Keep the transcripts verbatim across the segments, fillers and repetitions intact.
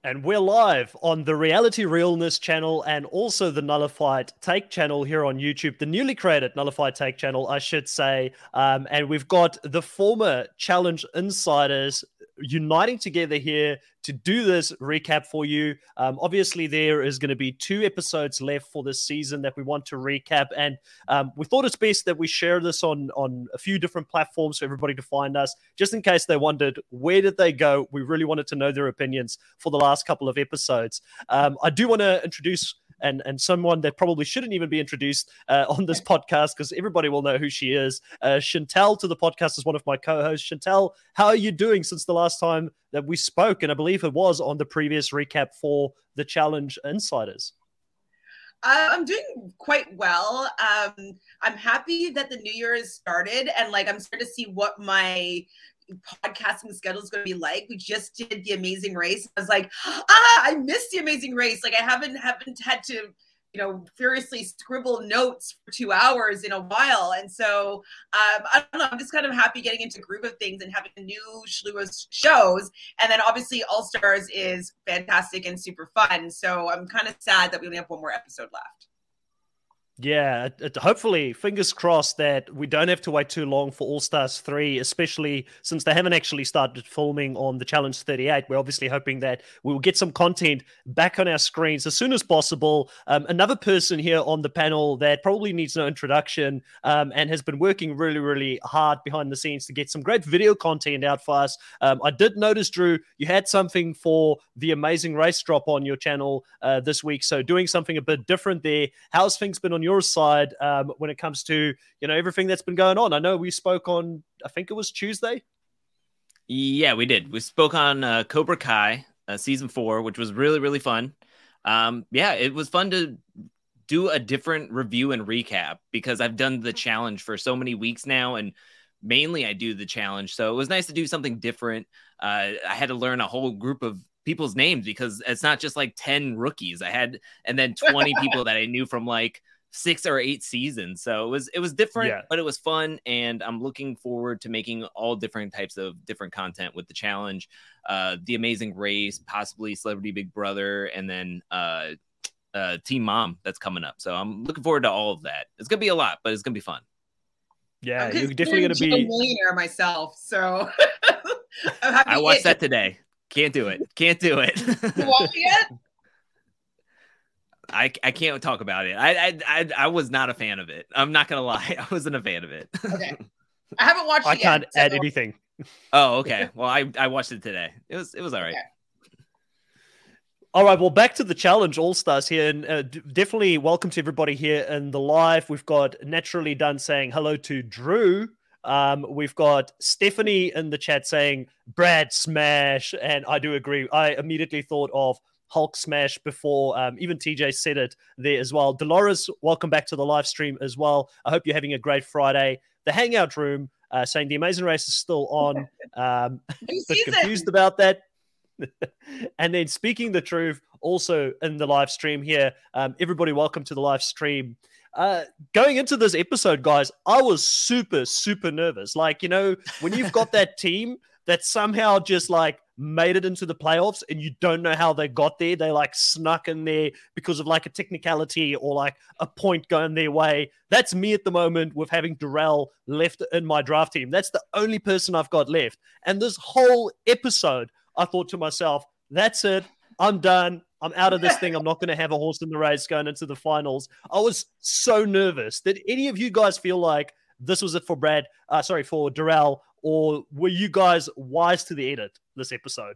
And we're live on the Reality Realness channel and also the Nullified Take channel here on YouTube, the newly created Nullified Take channel, I should say. Um, and we've got the former Challenge Insiders uniting together here to do this recap for you. Um, obviously, there is going to be two episodes left for this season that we want to recap. And um, we thought it's best that we share this on, on a few different platforms for everybody to find us, just in case they wondered, where did they go? We really wanted to know their opinions for the last couple of episodes. Um, I do want to introduce and and someone that probably shouldn't even be introduced uh, on this podcast because everybody will know who she is. Uh, Chantel to the podcast is one of my co-hosts. Chantel, how are you doing since the last time that we spoke? And I believe it was on the previous recap for the Challenge Insiders. Uh, I'm doing quite well. Um, I'm happy that the new year has started and like I'm starting to see what my podcasting schedule is going to be like. We just did the Amazing Race. I was like, ah, I missed the Amazing Race. Like I haven't haven't had to, you know, furiously scribble notes for two hours in a while. And so um, I don't know. I'm just kind of happy getting into groove of things and having a new slew of shows. And then obviously All Stars is fantastic and super fun. So I'm kind of sad that we only have one more episode left. Yeah, it, it, hopefully, fingers crossed that we don't have to wait too long for All Stars three, especially since they haven't actually started filming on the Challenge thirty-eight. We're obviously hoping that we will get some content back on our screens as soon as possible. Um, another person here on the panel that probably needs no introduction um, and has been working really, really hard behind the scenes to get some great video content out for us. Um, I did notice, Drew, you had something for the Amazing Race drop on your channel uh, this week, so doing something a bit different there. How's things been on your your side um, when it comes to, you know, everything that's been going on? I know we spoke on, I think it was Tuesday. Yeah, we did. We spoke on uh, Cobra Kai uh, season four, which was really, really fun. Um, yeah, it was fun to do a different review and recap because I've done the challenge for so many weeks now, and mainly I do the challenge. So it was nice to do something different. Uh, I had to learn a whole group of people's names because it's not just like ten rookies. I had, and then twenty people that I knew from like six or eight seasons. So it was, it was different, yeah. But it was fun. And I'm looking forward to making all different types of different content with the challenge, uh, the Amazing Race, possibly Celebrity Big Brother, and then uh, uh, Team Mom that's coming up. So I'm looking forward to all of that. It's going to be a lot, but it's going to be fun. Yeah. You're definitely going to be a millionaire myself. So I'm happy I watched it. that today. Can't do it. Can't do it. You watch it? I, I can't talk about it. I, I I I was not a fan of it. I'm not gonna lie. I wasn't a fan of it. Okay. I haven't watched it I can't yet, add so. anything. Oh, okay. Well, I, I watched it today. It was it was all right. Okay. All right, well, back to the Challenge All-Stars here, and uh, d- definitely welcome to everybody here in the live. We've got Naturally Done saying hello to Drew. Um, we've got Stephanie in the chat saying Brad smash, and I do agree. I immediately thought of Hulk smash before um, even T J said it there as well. Dolores, welcome back to the live stream as well. I hope you're having a great Friday. The Hangout Room uh, saying the Amazing Race is still on. Um, but confused about that. And then Speaking the Truth also in the live stream here. Um, everybody, welcome to the live stream. Uh, going into this episode, guys, I was super, super nervous. Like, you know, when you've got that team that somehow just like made it into the playoffs and you don't know how they got there. They like snuck in there because of like a technicality or like a point going their way. That's me at the moment with having Darrell left in my draft team. That's the only person I've got left. And this whole episode, I thought to myself, that's it. I'm done. I'm out of this thing. I'm not going to have a horse in the race going into the finals. I was so nervous. Did any of you guys feel like this was it for Brad? Uh, sorry, for Darrell, or were you guys wise to the edit this episode?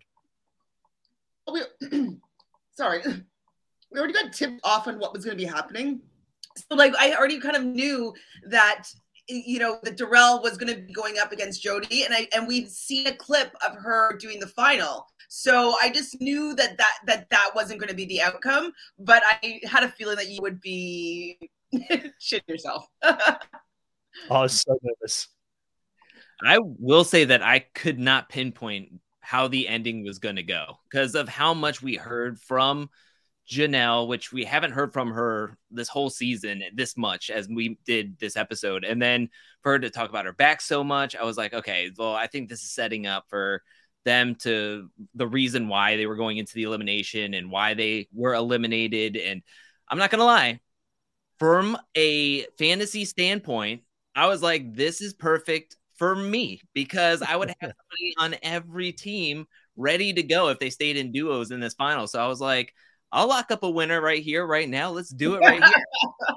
We, sorry, we already got tipped off on what was going to be happening. So, like, I already kind of knew that, you know, that Darrell was going to be going up against Jody, and I and we'd seen a clip of her doing the final. So I just knew that that that, that wasn't going to be the outcome. But I had a feeling that you would be shit yourself. I was so nervous. I will say that I could not pinpoint how the ending was going to go because of how much we heard from Janelle, which we haven't heard from her this whole season this much as we did this episode. And then for her to talk about her back so much, I was like, okay, well, I think this is setting up for them to the reason why they were going into the elimination and why they were eliminated. And I'm not going to lie, from a fantasy standpoint, I was like, this is perfect for me because I would have somebody on every team ready to go if they stayed in duos in this final. So I was like, I'll lock up a winner right here, right now. Let's do it right here.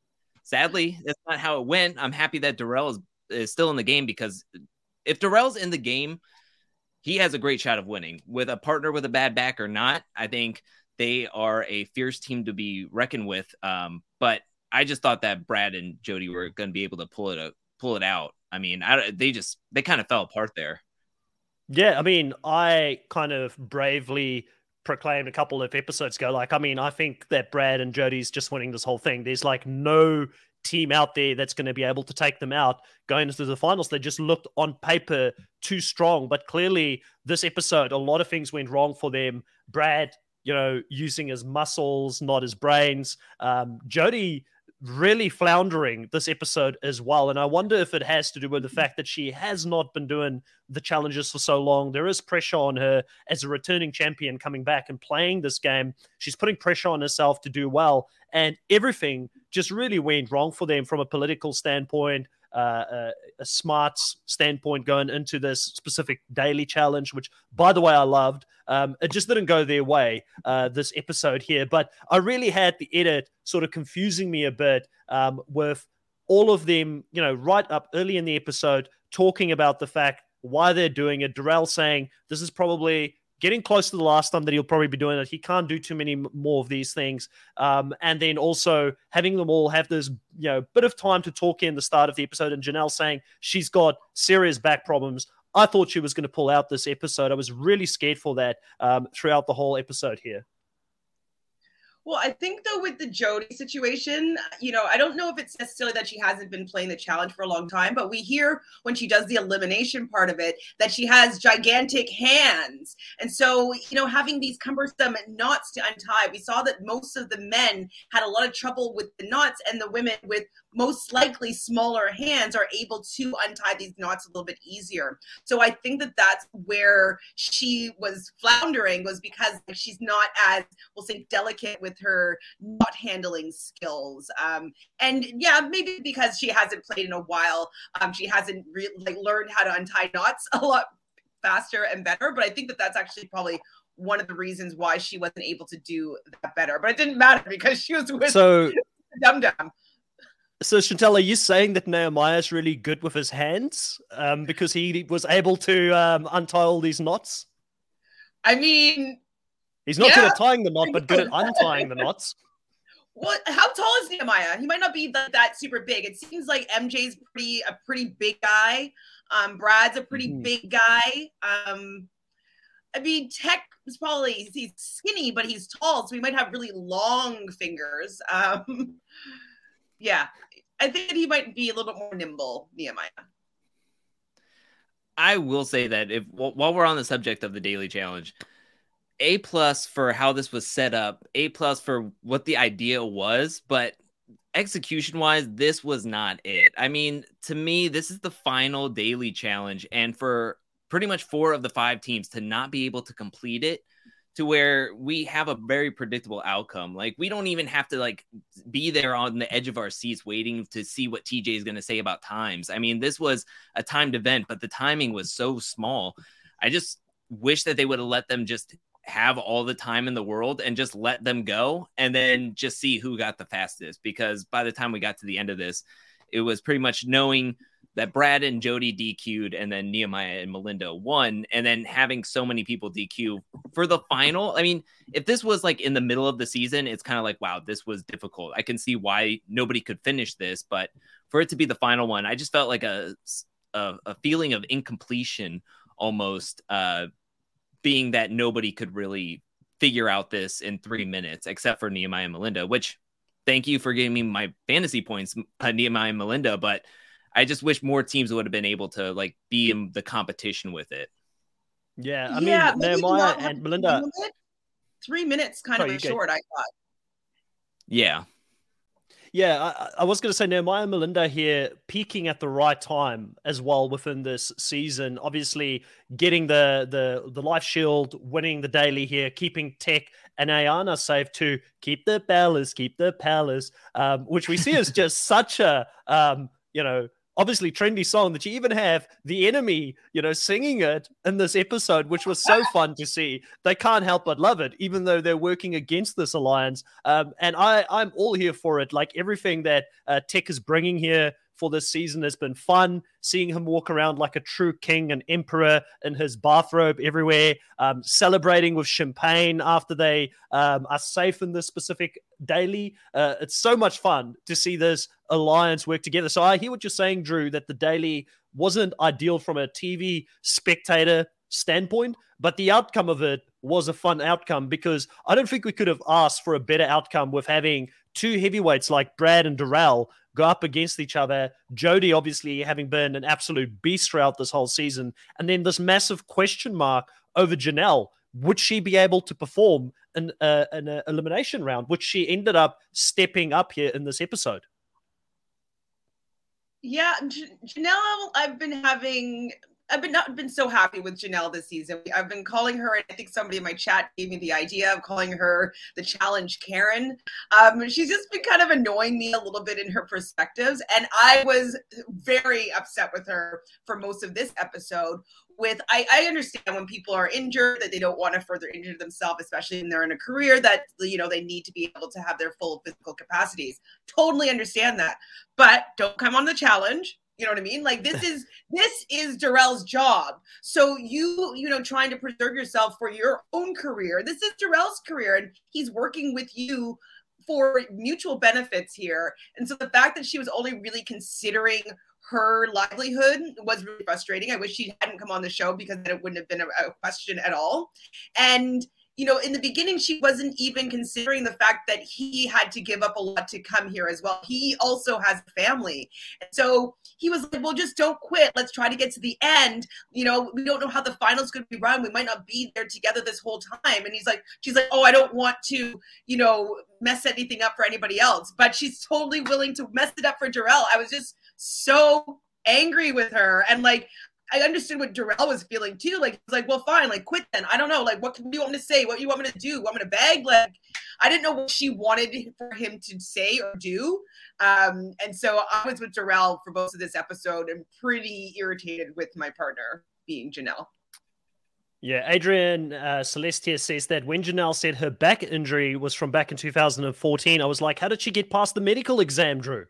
Sadly, that's not how it went. I'm happy that Darrell is, is still in the game because if Darrell's in the game, he has a great shot of winning. With a partner with a bad back or not, I think they are a fierce team to be reckoned with. Um, but I just thought that Brad and Jody were going to be able to pull it, pull it out. I mean, I, they just, they kind of fell apart there. Yeah, I mean, I kind of bravely proclaimed a couple of episodes ago, like, I mean, I think that Brad and Jody's just winning this whole thing. There's like no team out there that's going to be able to take them out going into the finals. They just looked on paper too strong, but clearly this episode, a lot of things went wrong for them. Brad, you know, using his muscles, not his brains. Um, Jody really floundering this episode as well. And I wonder if it has to do with the fact that she has not been doing the challenges for so long. There is pressure on her as a returning champion coming back and playing this game. She's putting pressure on herself to do well. And everything just really went wrong for them from a political standpoint, uh, a, a smarts standpoint going into this specific daily challenge, which, by the way, I loved. Um, it just didn't go their way, uh, this episode here. But I really had the edit sort of confusing me a bit um, with all of them, you know, right up early in the episode, talking about the fact why they're doing it. Darrell saying this is probably getting close to the last time that he'll probably be doing it. He can't do too many more of these things. Um, and then also having them all have this, you know, bit of time to talk in the start of the episode. And Janelle saying she's got serious back problems. I thought she was going to pull out this episode. I was really scared for that um, throughout the whole episode here. Well, I think, though, with the Jody situation, you know, I don't know if it's necessarily that she hasn't been playing the challenge for a long time, but we hear when she does the elimination part of it that she has gigantic hands. And so, you know, having these cumbersome knots to untie, we saw that most of the men had a lot of trouble with the knots, and the women with most likely smaller hands are able to untie these knots a little bit easier. So I think that that's where she was floundering, was because she's not as, we'll say, delicate with her knot handling skills. Um, and yeah, maybe because she hasn't played in a while, um, she hasn't really like learned how to untie knots a lot faster and better. But I think that that's actually probably one of the reasons why she wasn't able to do that better. But it didn't matter because she was with so Dum Dum. So, Chantel, are you saying that Nehemiah is really good with his hands um, because he was able to um, untie all these knots? I mean, he's not yeah. good at tying the knot, but good at untying the knots. What? How tall is Nehemiah? He might not be that, that super big. It seems like M J's pretty a pretty big guy. Um, Brad's a pretty mm-hmm. big guy. Um, I mean, Tech is probably he's skinny, but he's tall, so he might have really long fingers. Um, yeah. I think that he might be a little bit more nimble, Nehemiah. I will say that if while we're on the subject of the daily challenge, A plus for how this was set up, A plus for what the idea was, but execution wise, this was not it. I mean, to me, this is the final daily challenge, and for pretty much four of the five teams to not be able to complete it, to where we have a very predictable outcome. Like, we don't even have to like be there on the edge of our seats waiting to see what T J is going to say about times. I mean, this was a timed event, but the timing was so small. I just wish that they would have let them just have all the time in the world and just let them go and then just see who got the fastest. Because by the time we got to the end of this, it was pretty much knowing that Brad and Jody D Q'd and then Nehemiah and Melinda won, and then having so many people D Q for the final. I mean, if this was like in the middle of the season, it's kind of like, wow, this was difficult. I can see why nobody could finish this, but for it to be the final one, I just felt like a, a, a feeling of incompletion almost, uh, being that nobody could really figure out this in three minutes, except for Nehemiah and Melinda, which thank you for giving me my fantasy points, uh, Nehemiah and Melinda, but I just wish more teams would have been able to like be in the competition with it. Yeah, I yeah, mean, Nehemiah and Melinda. Three minutes kind Sorry, of short, I thought. Yeah. Yeah, I, I was going to say Nehemiah Melinda here peaking at the right time as well within this season. Obviously, getting the the the life shield, winning the daily here, keeping Tech and Ayana safe to keep the palace, keep the palace, um, which we see as just such a um, you know. obviously trendy song that you even have the enemy, you know, singing it in this episode, which was so fun to see. They can't help but love it, even though they're working against this alliance. Um, and I, I'm all here for it. Like everything that uh, Tech is bringing here for this season has been fun. Seeing him walk around like a true king and emperor in his bathrobe everywhere, um, celebrating with champagne after they um, are safe in this specific daily. Uh, it's so much fun to see this alliance work together. So I hear what you're saying, Drew, that the daily wasn't ideal from a T V spectator standpoint, but the outcome of it was a fun outcome, because I don't think we could have asked for a better outcome with having two heavyweights like Brad and Darrell go up against each other. Jody obviously having been an absolute beast throughout this whole season, and then this massive question mark over Janelle. Would she be able to perform in, uh, in an elimination round, which she ended up stepping up here in this episode? Yeah, J- Janelle, I've been having... I've been not been so happy with Janelle this season. I've been calling her, and I think somebody in my chat gave me the idea of calling her the challenge Karen. Um, she's just been kind of annoying me a little bit in her perspectives, and I was very upset with her for most of this episode. With I, I understand when people are injured that they don't want to further injure themselves, especially when they're in a career that, you know, they need to be able to have their full physical capacities. Totally understand that, but don't come on the challenge. You know what I mean? Like this is this is Darrell's job. So you, you know, trying to preserve yourself for your own career. This is Darrell's career, and he's working with you for mutual benefits here. And so the fact that she was only really considering her livelihood was really frustrating. I wish she hadn't come on the show, because then it wouldn't have been a, a question at all. And you know, in the beginning, she wasn't even considering the fact that he had to give up a lot to come here as well. He also has a family. And so he was like, well, just don't quit. Let's try to get to the end. You know, we don't know how the final's going to be run. We might not be there together this whole time. And he's like, she's like, oh, I don't want to, you know, mess anything up for anybody else. But she's totally willing to mess it up for Darrell. I was just so angry with her. And like, I understood what Darrell was feeling too. Like, it's like, well, fine, like quit then. I don't know. Like, what do you want me to say? What do you want me to do? Want me to beg? Like, I didn't know what she wanted for him to say or do. Um, and so I was with Darrell for most of this episode and pretty irritated with my partner being Janelle. Yeah, Adrian uh, Celestia says that when Janelle said her back injury was from back in two thousand fourteen, I was like, how did she get past the medical exam, Drew?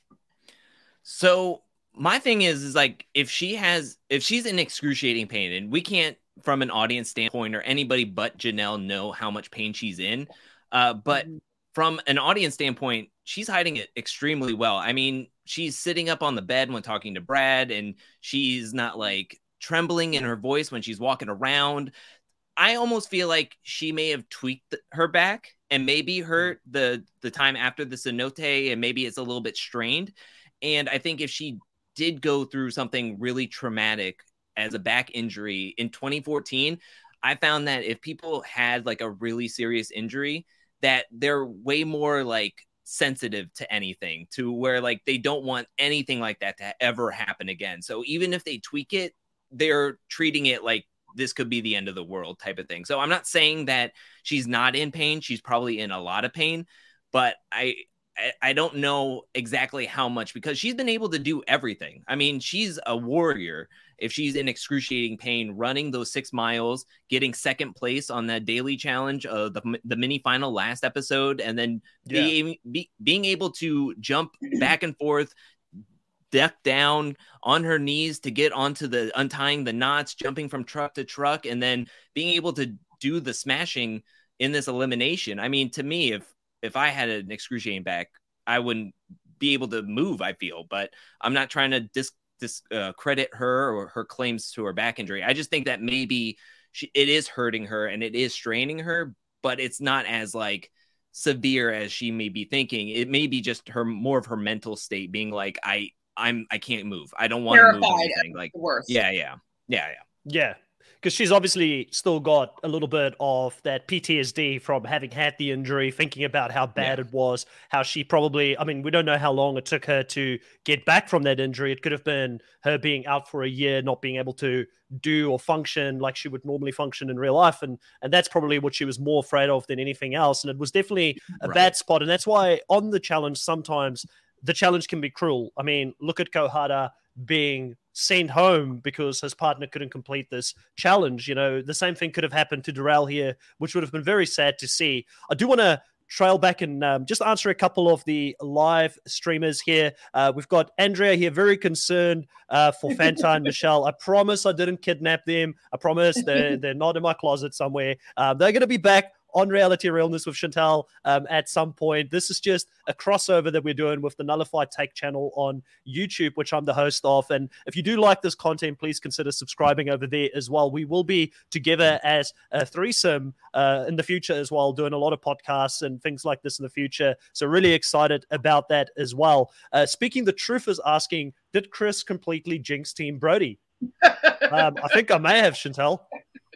So my thing is, is like, if she has, if she's in excruciating pain, and we can't, from an audience standpoint or anybody but Janelle, know how much pain she's in. Uh, but mm-hmm. from an audience standpoint, she's hiding it extremely well. I mean, she's sitting up on the bed when talking to Brad, and she's not like trembling in her voice when she's walking around. I almost feel like she may have tweaked her back and maybe hurt the, the time after the cenote, and maybe it's a little bit strained. And I think if she did go through something really traumatic as a back injury in twenty fourteen, I found that if people had like a really serious injury, that they're way more like sensitive to anything, to where like they don't want anything like that to ever happen again. So even if they tweak it, they're treating it like this could be the end of the world type of thing. So I'm not saying that she's not in pain. She's probably in a lot of pain, but I, I don't know exactly how much, because she's been able to do everything. I mean, she's a warrior. If she's in excruciating pain, running those six miles, getting second place on that daily challenge, uh, the, the mini final last episode, and then yeah. being, be, being able to jump back and forth, duck down on her knees to get onto the untying the knots, jumping from truck to truck, and then being able to do the smashing in this elimination. I mean, to me, if If I had an excruciating back, I wouldn't be able to move, I feel. But I'm not trying to dis, dis, uh, credit her or her claims to her back injury. I just think that maybe she, it is hurting her and it is straining her, but it's not as like severe as she may be thinking. It may be just her, more of her mental state being like, I, I'm, I can't move. I don't want to move anything. Like, worse. Yeah, yeah, yeah, yeah. Yeah. because she's obviously still got a little bit of that P T S D from having had the injury, thinking about how bad yeah. it was, how she probably, I mean, we don't know how long it took her to get back from that injury. It could have been her being out for a year, not being able to do or function like she would normally function in real life. And, and that's probably what she was more afraid of than anything else. And it was definitely a right. bad spot. And that's why on the challenge, sometimes the challenge can be cruel. I mean, look at Kohara being sent home because his partner couldn't complete this challenge. You know, the same thing could have happened to Darrell here, which would have been very sad to see. I do want to trail back and um, just answer a couple of the live streamers here. Uh, we've got Andrea here, very concerned uh, for Fanta and Michelle. I promise I didn't kidnap them. I promise they're, they're not in my closet somewhere. Um, they're going to be back on Reality Realness with Chantal um, at some point. This is just a crossover that we're doing with the Nullified Take channel on YouTube, which I'm the host of. And if you do like this content, please consider subscribing over there as well. We will be together as a threesome uh, in the future as well, doing a lot of podcasts and things like this in the future. So really excited about that as well. Uh, speaking the truth is asking, did Chris completely jinx Team Brody? um, I think I may have, Chantal.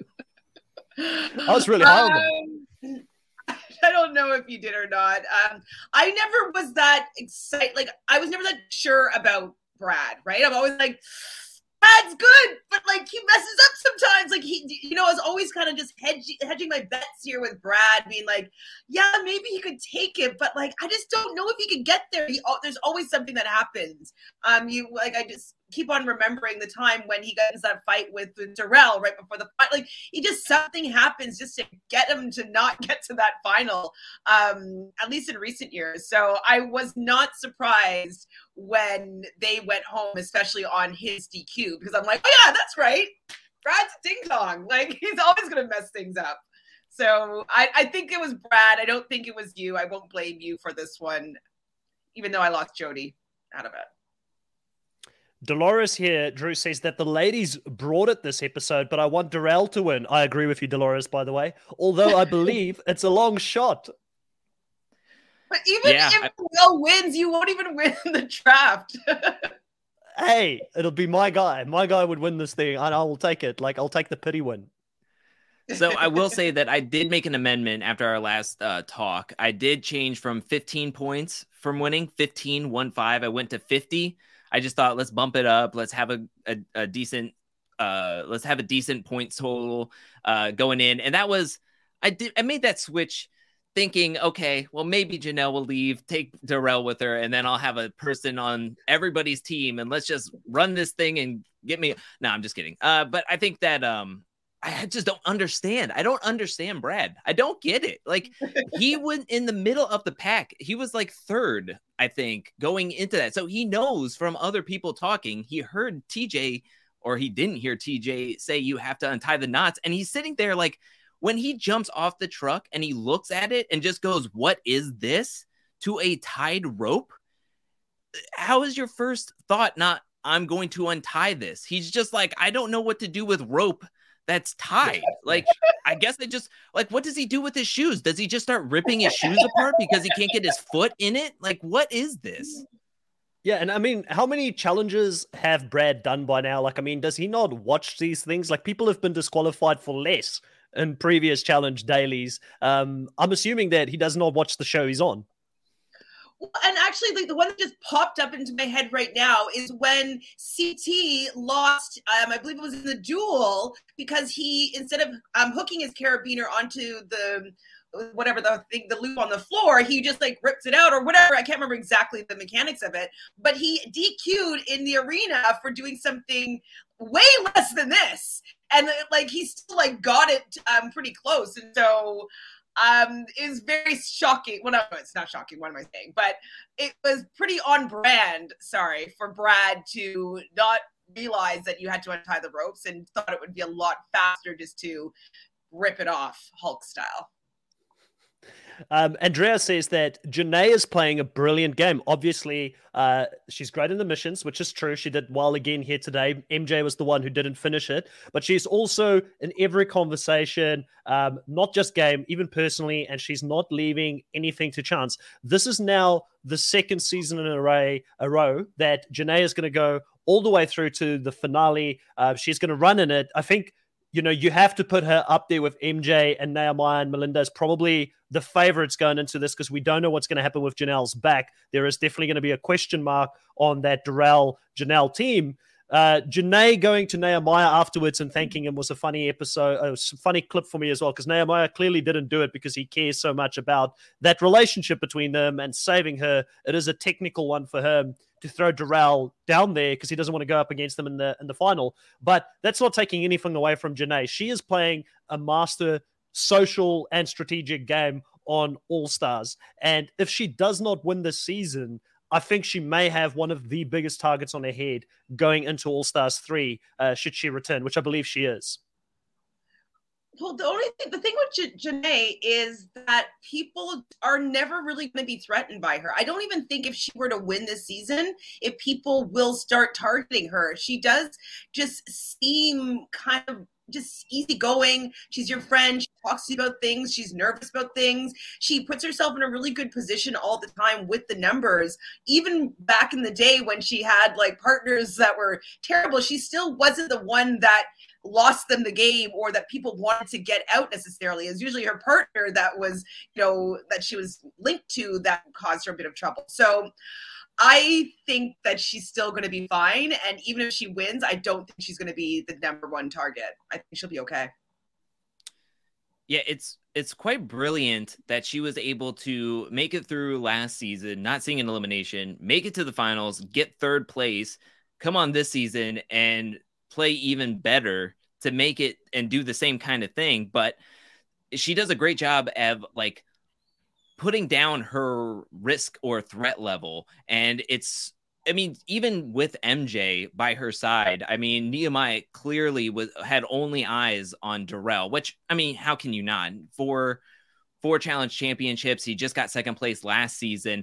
I was really high on them. Um, I don't know if you did or not. Um, I never was that excited. Like, I was never that sure about Brad, right? I'm always like, Brad's good, but like he messes up sometimes. Like he, you know, I was always kind of just hedging, hedging my bets here with Brad, being like, yeah, maybe he could take it, but like I just don't know if he could get there. He, there's always something that happens. Um, you like I just keep on remembering the time when he got into that fight with, with Darrell right before the fight. Like he just something happens just to get him to not get to that final. Um, at least in recent years. So I was not surprised when they went home, especially on his D Q, because I'm like, oh yeah, that's right. Brad's a ding dong. Like he's always going to mess things up. So I, I think it was Brad. I don't think it was you. I won't blame you for this one, even though I lost Jody out of it. Dolores here, Drew, says that the ladies brought it this episode, but I want Darrell to win. I agree with you, Dolores, by the way, although I believe it's a long shot. But even yeah, if I... Will wins, you won't even win the draft. Hey, it'll be my guy. My guy would win this thing, and I will take it. Like, I'll take the pity win. So I will say that I did make an amendment after our last uh, talk. I did change from fifteen points from winning, fifteen, one five. I went to fifty. I just thought, let's bump it up. Let's have a, a, a decent, uh, let's have a decent points total uh, going in. And that was, I did, I made that switch thinking, okay, well, maybe Janelle will leave, take Darrell with her, and then I'll have a person on everybody's team, and let's just run this thing and get me. No, I'm just kidding. Uh, but I think that um, I just don't understand. I don't understand Brad. I don't get it. Like he went in the middle of the pack. He was like third, I think, going into that. So he knows from other people talking. He heard T J, or he didn't hear T J say you have to untie the knots. And he's sitting there like when he jumps off the truck and he looks at it and just goes, what is this? To a tied rope. How is your first thought not, I'm going to untie this? He's just like, I don't know what to do with rope that's tied. Like, I guess they just, like, what does he do with his shoes? Does he just start ripping his shoes apart because he can't get his foot in it? Like, what is this? Yeah, and I mean, how many challenges have Brad done by now? Like, I mean, does he not watch these things? Like, people have been disqualified for less in previous challenge dailies. Um, I'm assuming that he does not watch the show he's on. And actually, like the one that just popped up into my head right now is when C T lost, um, I believe it was in the duel, because he, instead of um, hooking his carabiner onto the, whatever the thing, the loop on the floor, he just like rips it out or whatever. I can't remember exactly the mechanics of it, but he D Q'd in the arena for doing something way less than this. And like, he still like got it um, pretty close. And so Um, it was very shocking. Well, no, it's not shocking. What am I saying? But it was pretty on brand, sorry, for Brad to not realize that you had to untie the ropes and thought it would be a lot faster just to rip it off Hulk style. Um, Andrea says that Janae is playing a brilliant game. Obviously, uh, she's great in the missions, which is true. She did well again here today. M J was the one who didn't finish it, but she's also in every conversation, um, not just game, even personally, and she's not leaving anything to chance. This is now the second season in a, ray, a row that Janae is going to go all the way through to the finale. Uh, she's going to run in it. I think you know, you have to put her up there with M J and Naomi and Melinda as probably the favorites going into this, because we don't know what's going to happen with Janelle's back. There is definitely going to be a question mark on that Darrell Janelle team. Uh, Janae going to Nehemiah afterwards and thanking him was a funny episode, a funny clip for me as well, because Nehemiah clearly didn't do it because he cares so much about that relationship between them and saving her. It is a technical one for him to throw Darrell down there because he doesn't want to go up against them in the in the final. But that's not taking anything away from Janae. She is playing a master social and strategic game on All Stars. And if she does not win this season, I think she may have one of the biggest targets on her head going into All Stars three, uh, should she return, which I believe she is. Well, the only thing, the thing with J- Janae is that people are never really going to be threatened by her. I don't even think if she were to win this season, if people will start targeting her. She does just seem kind of just easygoing. She's your friend. She talks to you about things. She's nervous about things. She puts herself in a really good position all the time with the numbers. Even back in the day when she had like partners that were terrible, she still wasn't the one that lost them the game or that people wanted to get out necessarily. It was usually her partner that was, you know, that she was linked to that caused her a bit of trouble. So I think that she's still going to be fine. And even if she wins, I don't think she's going to be the number one target. I think she'll be okay. Yeah, it's it's quite brilliant that she was able to make it through last season, not seeing an elimination, make it to the finals, get third place, come on this season and play even better to make it and do the same kind of thing. But she does a great job of like putting down her risk or threat level. And it's, I mean, even with M J by her side, I mean, Nehemiah clearly was had only eyes on Darrell, which, I mean, how can you not? For four challenge championships, he just got second place last season.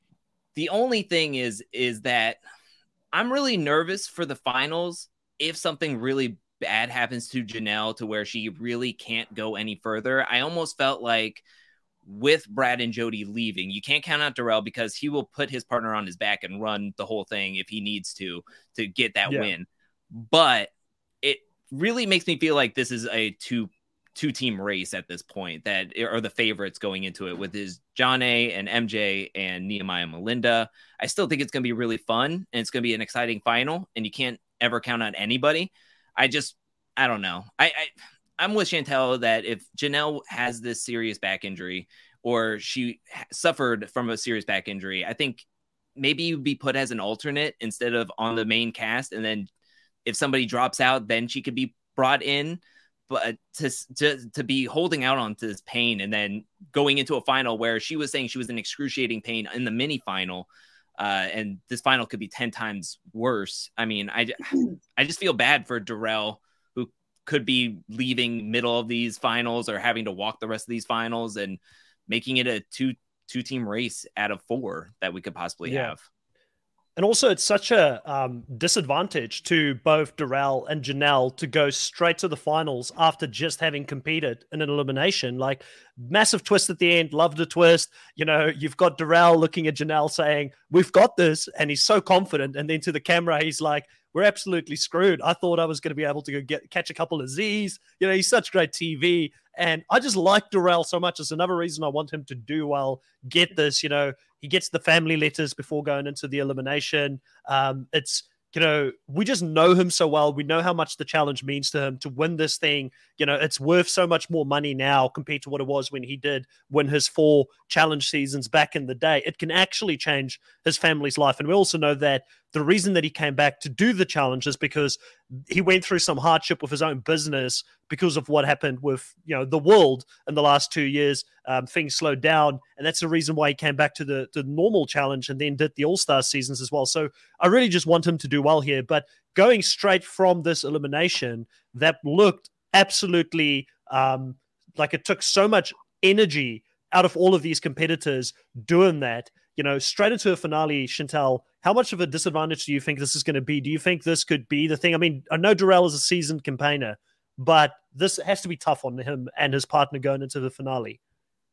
The only thing is, is that I'm really nervous for the finals if something really bad happens to Janelle to where she really can't go any further. I almost felt like with Brad and Jody leaving, you can't count out Darrell because he will put his partner on his back and run the whole thing if he needs to, to get that yeah. win. But it really makes me feel like this is a two, two team race at this point that are the favorites going into it with his Janae and M J and Nehemiah and Melinda. I still think it's going to be really fun and it's going to be an exciting final and you can't ever count on anybody. I just, I don't know. I, I I'm with Chantel that if Janelle has this serious back injury or she suffered from a serious back injury, I think maybe you'd be put as an alternate instead of on the main cast. And then if somebody drops out, then she could be brought in. But to, to, to be holding out on this pain and then going into a final where she was saying she was in excruciating pain in the mini final, uh, and this final could be ten times worse. I mean, I, I just feel bad for Darrell, who could be leaving middle of these finals or having to walk the rest of these finals and making it a two two team race out of four that we could possibly yeah. have. And also, it's such a um, disadvantage to both Darrell and Janelle to go straight to the finals after just having competed in an elimination. Like, massive twist at the end. Loved the twist. You know, you've got Darrell looking at Janelle saying, "We've got this," and he's so confident. And then to the camera, he's like, "We're absolutely screwed. I thought I was going to be able to go get catch a couple of Z's." You know, he's such great T V. And I just like Darrell so much. It's another reason I want him to do well, get this. You know, he gets the family letters before going into the elimination. Um, it's, you know, we just know him so well. We know how much the challenge means to him to win this thing. You know, it's worth so much more money now compared to what it was when he did win his four challenge seasons back in the day. It can actually change his family's life. And we also know that the reason that he came back to do the challenge is because he went through some hardship with his own business because of what happened with, you know, the world in the last two years. Um, things slowed down, and that's the reason why he came back to the, the normal challenge and then did the All-Star seasons as well. So I really just want him to do well here. But going straight from this elimination that looked absolutely um, like it took so much energy out of all of these competitors doing that, you know, straight into a finale, Chantel, how much of a disadvantage do you think this is going to be? Do you think this could be the thing? I mean, I know Darrell is a seasoned campaigner, but this has to be tough on him and his partner going into the finale.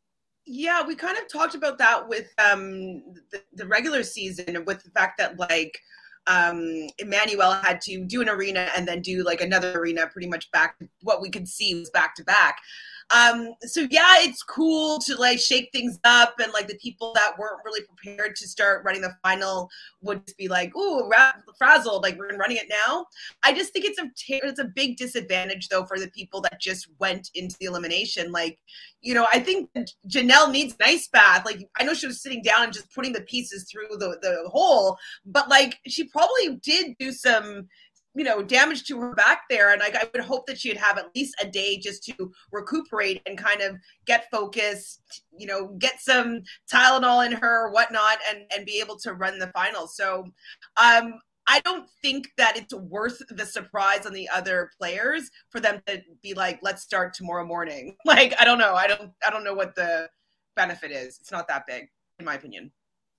Yeah, we kind of talked about that with um, the, the regular season, with the fact that, like, um, Emmanuel had to do an arena and then do like another arena, pretty much back. What we could see was back to back. Um, so yeah, it's cool to like shake things up, and like the people that weren't really prepared to start running the final would just be like, "Ooh, ra- frazzled!" Like we're running it now. I just think it's a it's a big disadvantage though for the people that just went into the elimination. Like, you know, I think Janelle needs an ice bath. Like I know she was sitting down and just putting the pieces through the the hole, but like she probably did do some, you know, damage to her back there. And like, I would hope that she'd have at least a day just to recuperate and kind of get focused, you know, get some Tylenol in her or whatnot, and, and be able to run the final. So um, I don't think that it's worth the surprise on the other players for them to be like, let's start tomorrow morning. Like, I don't know. I don't, I don't know what the benefit is. It's not that big, in my opinion.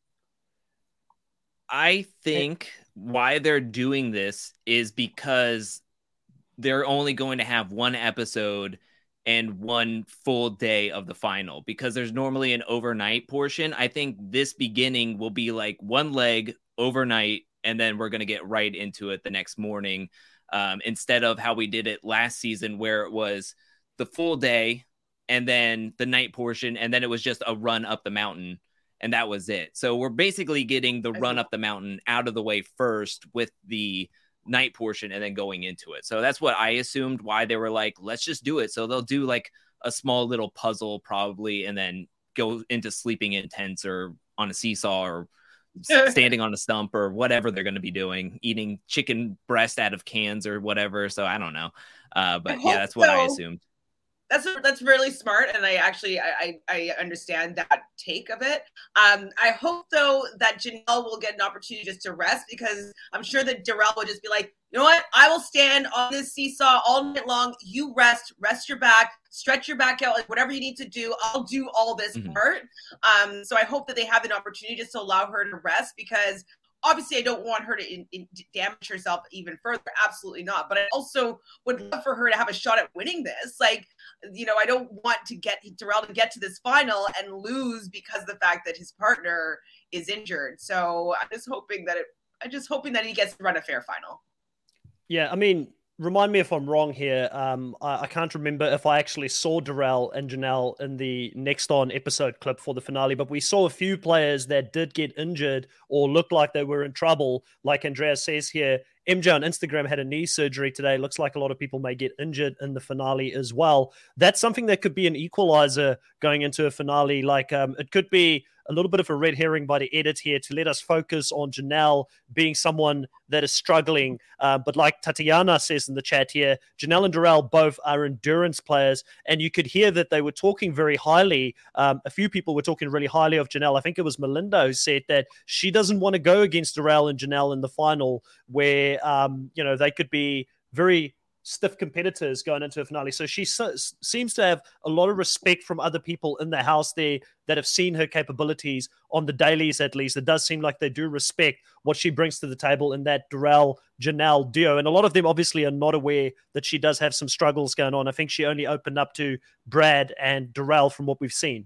I think why they're doing this is because they're only going to have one episode and one full day of the final, because there's normally an overnight portion. I think this beginning will be like one leg overnight, and then we're going to get right into it the next morning, um, instead of how we did it last season, where it was the full day and then the night portion, and then it was just a run up the mountain. And that was it. So we're basically getting the run up the mountain out of the way first with the night portion and then going into it. So that's what I assumed why they were like, let's just do it. So they'll do like a small little puzzle probably, and then go into sleeping in tents or on a seesaw or standing on a stump or whatever they're going to be doing, eating chicken breast out of cans or whatever. So I don't know. Uh, but yeah, that's what so. I assumed. That's that's really smart, and I actually I, I understand that take of it. Um, I hope though that Janelle will get an opportunity just to rest, because I'm sure that Darrell will just be like, you know what, I will stand on this seesaw all night long. You rest, rest your back, stretch your back out, like whatever you need to do. I'll do all this mm-hmm. part. Um, so I hope that they have an opportunity just to allow her to rest, because obviously I don't want her to in, in damage herself even further. Absolutely not. But I also would love for her to have a shot at winning this. Like, you know, I don't want to get Darrell to get to this final and lose because of the fact that his partner is injured. So I'm just hoping that it, I'm just hoping that he gets to run a fair final. Yeah, I mean, remind me if I'm wrong here. Um, I, I can't remember if I actually saw Darrell and Janelle in the Next On episode clip for the finale, but we saw a few players that did get injured or looked like they were in trouble. Like Andrea says here, M J on Instagram had a knee surgery today. Looks like a lot of people may get injured in the finale as well. That's something that could be an equalizer going into a finale. Like um, it could be a little bit of a red herring by the edit here to let us focus on Janelle being someone that is struggling. Uh, but like Tatiana says in the chat here, Janelle and Darrell both are endurance players, and you could hear that they were talking very highly. Um, a few people were talking really highly of Janelle. I think it was Melinda who said that she doesn't want to go against Darrell and Janelle in the final, where um, you know, they could be very stiff competitors going into a finale. So she s- seems to have a lot of respect from other people in the house there that have seen her capabilities on the dailies, at least. It does seem like they do respect what she brings to the table in that Darrell Janelle duo. And a lot of them obviously are not aware that she does have some struggles going on. I think she only opened up to Brad and Darrell from what we've seen.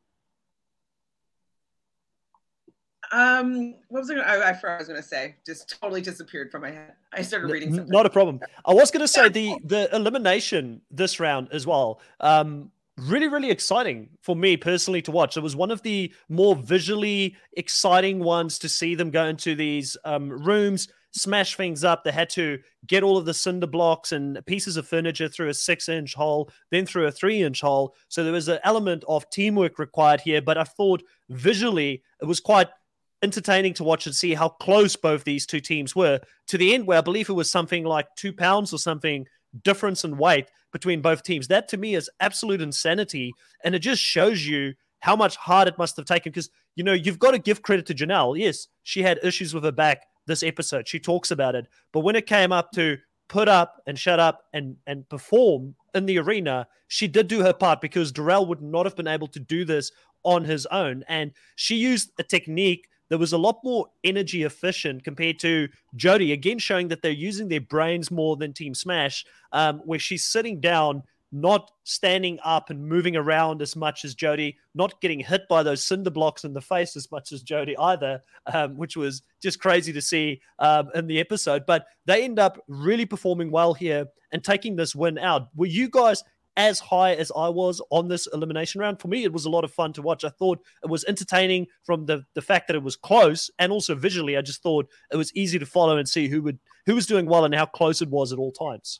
Um, what was I going to, I, I forgot what I was going to say. Just totally disappeared from my head. I started reading something. Not a problem. I was going to say the, the elimination this round as well. Um, really, really exciting for me personally to watch. It was one of the more visually exciting ones to see them go into these um, rooms, smash things up. They had to get all of the cinder blocks and pieces of furniture through a six-inch hole, then through a three-inch hole. So there was an element of teamwork required here, but I thought visually it was quite entertaining to watch and see how close both these two teams were to the end, where I believe it was something like two pounds or something difference in weight between both teams. That to me is absolute insanity, and it just shows you how much hard it must have taken, because, you know, you've got to give credit to Janelle. Yes, she had issues with her back this episode. She talks about it. But when it came up to put up and shut up and, and perform in the arena, she did do her part, because Darrell would not have been able to do this on his own. And she used a technique that was a lot more energy efficient compared to Jody, again, showing that they're using their brains more than Team Smash, um, where she's sitting down not standing up and moving around as much as Jody, not getting hit by those cinder blocks in the face as much as Jody either, um, which was just crazy to see um, in the episode. But they end up really performing well here and taking this win out. Were you guys as high as I was on this elimination round? For me, it was a lot of fun to watch. I thought it was entertaining from the, the fact that it was close, and also visually, I just thought it was easy to follow and see who would who was doing well and how close it was at all times.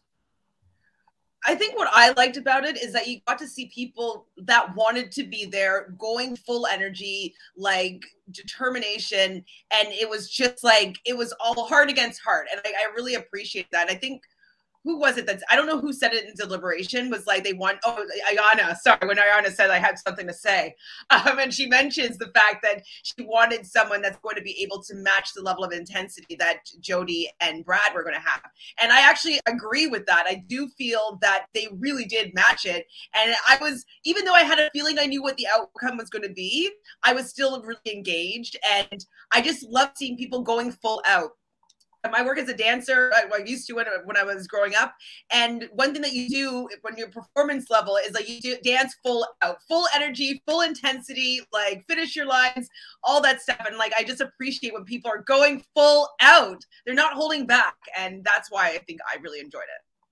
I think what I liked about it is that you got to see people that wanted to be there, going full energy, like determination. And it was just like, it was all heart against heart. And I, I really appreciate that. I think, who was it that's, I don't know who said it in deliberation, was like they want, oh, Ayana, sorry, when Ayana said I had something to say. Um, and she mentions the fact that she wanted someone that's going to be able to match the level of intensity that Jody and Brad were going to have. And I actually agree with that. I do feel that they really did match it. And I was, even though I had a feeling I knew what the outcome was going to be, I was still really engaged. And I just love seeing people going full out. My work as a dancer, I, I used to when, when I was growing up. And one thing that you do when your performance level is like you do dance full out, full energy, full intensity, like finish your lines, all that stuff. And like, I just appreciate when people are going full out. They're not holding back. And that's why I think I really enjoyed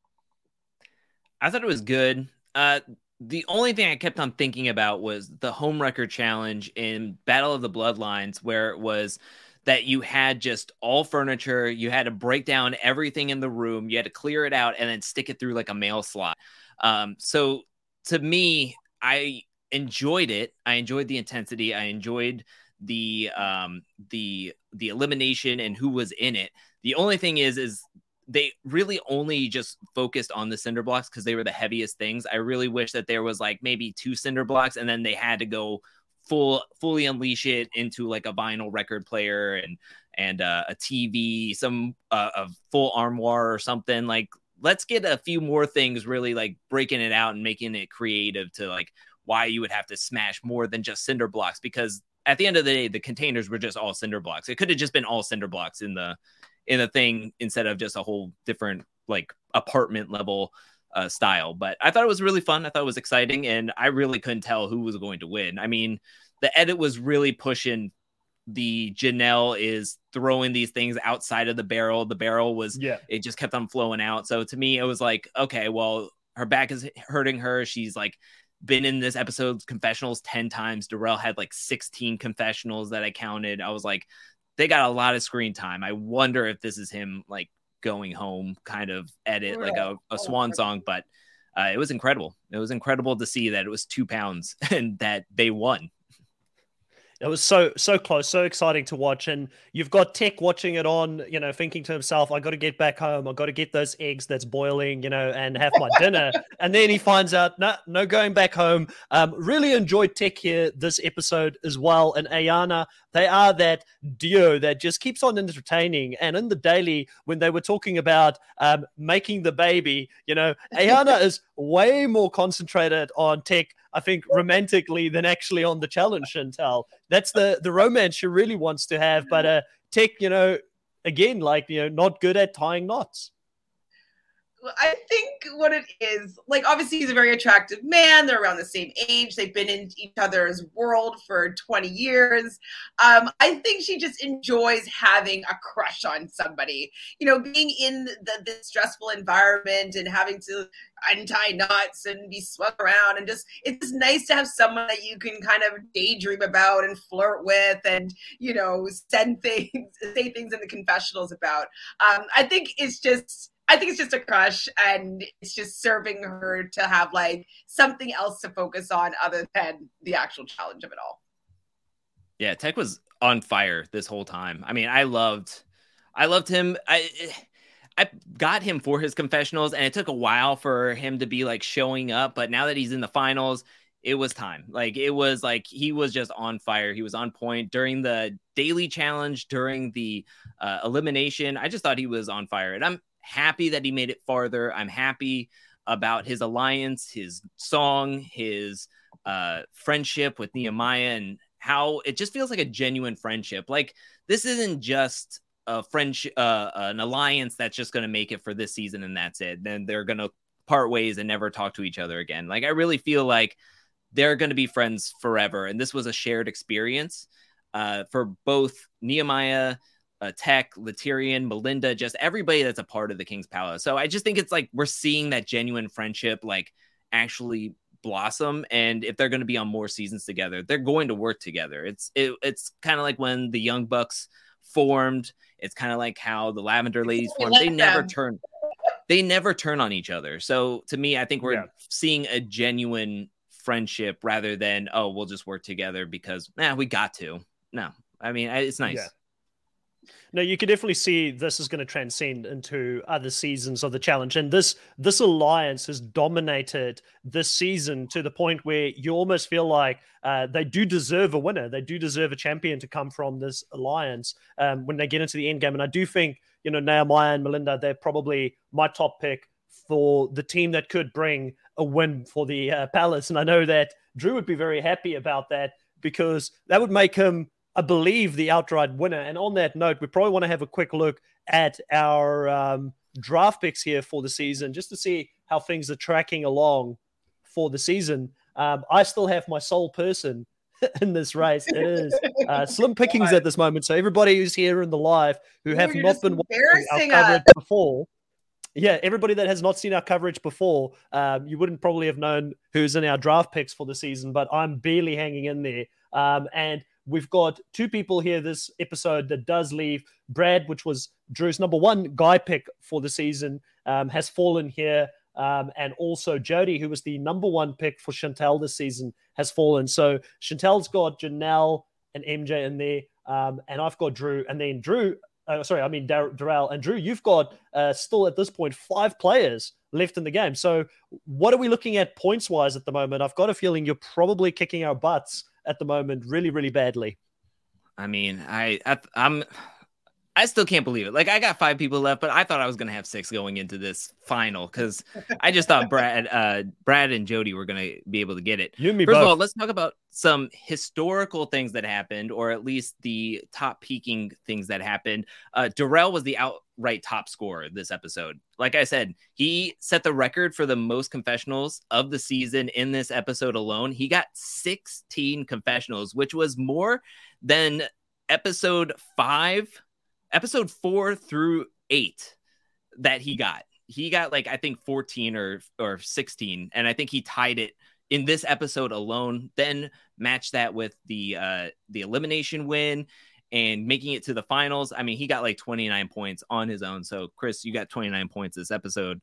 it. I thought it was good. Uh, the only thing I kept on thinking about was the home record challenge in Battle of the Bloodlines, where it was that you had just all furniture, you had to break down everything in the room, you had to clear it out and then stick it through like a mail slot. Um, so to me, I enjoyed it. I enjoyed the intensity. I enjoyed the um, the the elimination and who was in it. The only thing is, is they really only just focused on the cinder blocks because they were the heaviest things. I really wish that there was like maybe two cinder blocks and then they had to go full fully unleash it into like a vinyl record player and and uh, a T V, some uh, a full armoire or something. Like, let's get a few more things really like breaking it out and making it creative to like why you would have to smash more than just cinder blocks, because at the end of the day the containers were just all cinder blocks. It could have just been all cinder blocks in the in the thing instead of just a whole different like apartment level Uh, style. But I thought it was really fun. I thought it was exciting, and I really couldn't tell who was going to win. I mean, the edit was really pushing the Janelle is throwing these things outside of the barrel. The barrel was, yeah, it just kept on flowing out. So to me, it was like, okay, well, her back is hurting her. She's like been in this episode's confessionals ten times. Darrell had like sixteen confessionals that I counted. I was like, they got a lot of screen time. I wonder if this is him like going home kind of edit, like a, a swan song. But uh, it was incredible. It was incredible to see that it was two pounds and that they won. It was so, so close, so exciting to watch. And you've got Tech watching it on, you know, thinking to himself, I got to get back home. I got to get those eggs that's boiling, you know, and have my dinner. And then he finds out, no, no going back home. Um, really enjoyed Tech here this episode as well. And Ayana, they are that duo that just keeps on entertaining. And in the daily, when they were talking about um, making the baby, you know, Ayana is way more concentrated on Tech, I think, romantically than actually on the challenge, Chantel. That's the, the romance she really wants to have. But uh, Tech, you know, again, like, you know, not good at tying knots. I think what it is, like, obviously he's a very attractive man. They're around the same age. They've been in each other's world for twenty years. Um, I think she just enjoys having a crush on somebody, you know, being in the, this stressful environment and having to untie knots and be swung around. And just, it's just nice to have someone that you can kind of daydream about and flirt with and, you know, send things, say things in the confessionals about. Um, I think it's just, I think it's just a crush, and it's just serving her to have like something else to focus on other than the actual challenge of it all. Yeah, Tech was on fire this whole time. I mean, I loved, I loved him. I, I got him for his confessionals, and it took a while for him to be like showing up. But now that he's in the finals, it was time. Like, it was like he was just on fire. He was on point during the daily challenge, during the uh, elimination. I just thought he was on fire, and I'm happy that he made it farther. I'm happy about his alliance, his song, his uh, friendship with Nehemiah, and how it just feels like a genuine friendship. Like, this isn't just a friendship, uh, an alliance that's just going to make it for this season and that's it. Then they're going to part ways and never talk to each other again. Like, I really feel like they're going to be friends forever. And this was a shared experience uh, for both Nehemiah, uh, Tech, Laterian, Melinda, just everybody that's a part of the King's Palace. So I just think it's like we're seeing that genuine friendship like actually blossom. And if they're going to be on more seasons together, they're going to work together. It's it, it's kind of like when the Young Bucks formed. It's kind of like how the Lavender Ladies formed. They never turn they never turn on each other. So to me, I think we're yeah. seeing a genuine friendship rather than, oh, we'll just work together because nah, we got to. No, I mean, it's nice. Yeah. No, you can definitely see this is going to transcend into other seasons of the challenge. And this this alliance has dominated this season to the point where you almost feel like uh, they do deserve a winner. They do deserve a champion to come from this alliance um, when they get into the end game. And I do think, you know, Nehemiah and Melinda, they're probably my top pick for the team that could bring a win for the uh, Palace. And I know that Drew would be very happy about that because that would make him, I believe, the outright winner. And on that note, we probably want to have a quick look at our um, draft picks here for the season, just to see how things are tracking along for the season. Um, I still have my sole person in this race. It is uh, slim pickings at this moment. So everybody who's here in the live who Ooh, have not been watching our coverage us. before, yeah, everybody that has not seen our coverage before, um, you wouldn't probably have known who's in our draft picks for the season, but I'm barely hanging in there. Um, and we've got two people here this episode that does leave. Brad, which was Drew's number one guy pick for the season, um, has fallen here. Um, and also Jody, who was the number one pick for Chantel this season, has fallen. So Chantel's got Janelle and M J in there. Um, and I've got Drew. And then Drew, uh, sorry, I mean Dar- Darrell. And Drew, you've got uh, still at this point five players left in the game. So what are we looking at points-wise at the moment? I've got a feeling you're probably kicking our butts at the moment really, really badly. I mean, I, I I'm I still can't believe it. Like, I got five people left, but I thought I was going to have six going into this final because I just thought Brad, uh, Brad and Jody were going to be able to get it. You and me First both. of all, let's talk about some historical things that happened, or at least the top peaking things that happened. Uh, Darrell was the outright top scorer this episode. Like I said, he set the record for the most confessionals of the season in this episode alone. He got sixteen confessionals, which was more than episode five. Episode four through eight that he got. He got like, I think fourteen or, or sixteen. And I think he tied it in this episode alone, then matched that with the, uh, the elimination win and making it to the finals. I mean, he got like twenty-nine points on his own. So Chris, you got twenty-nine points this episode.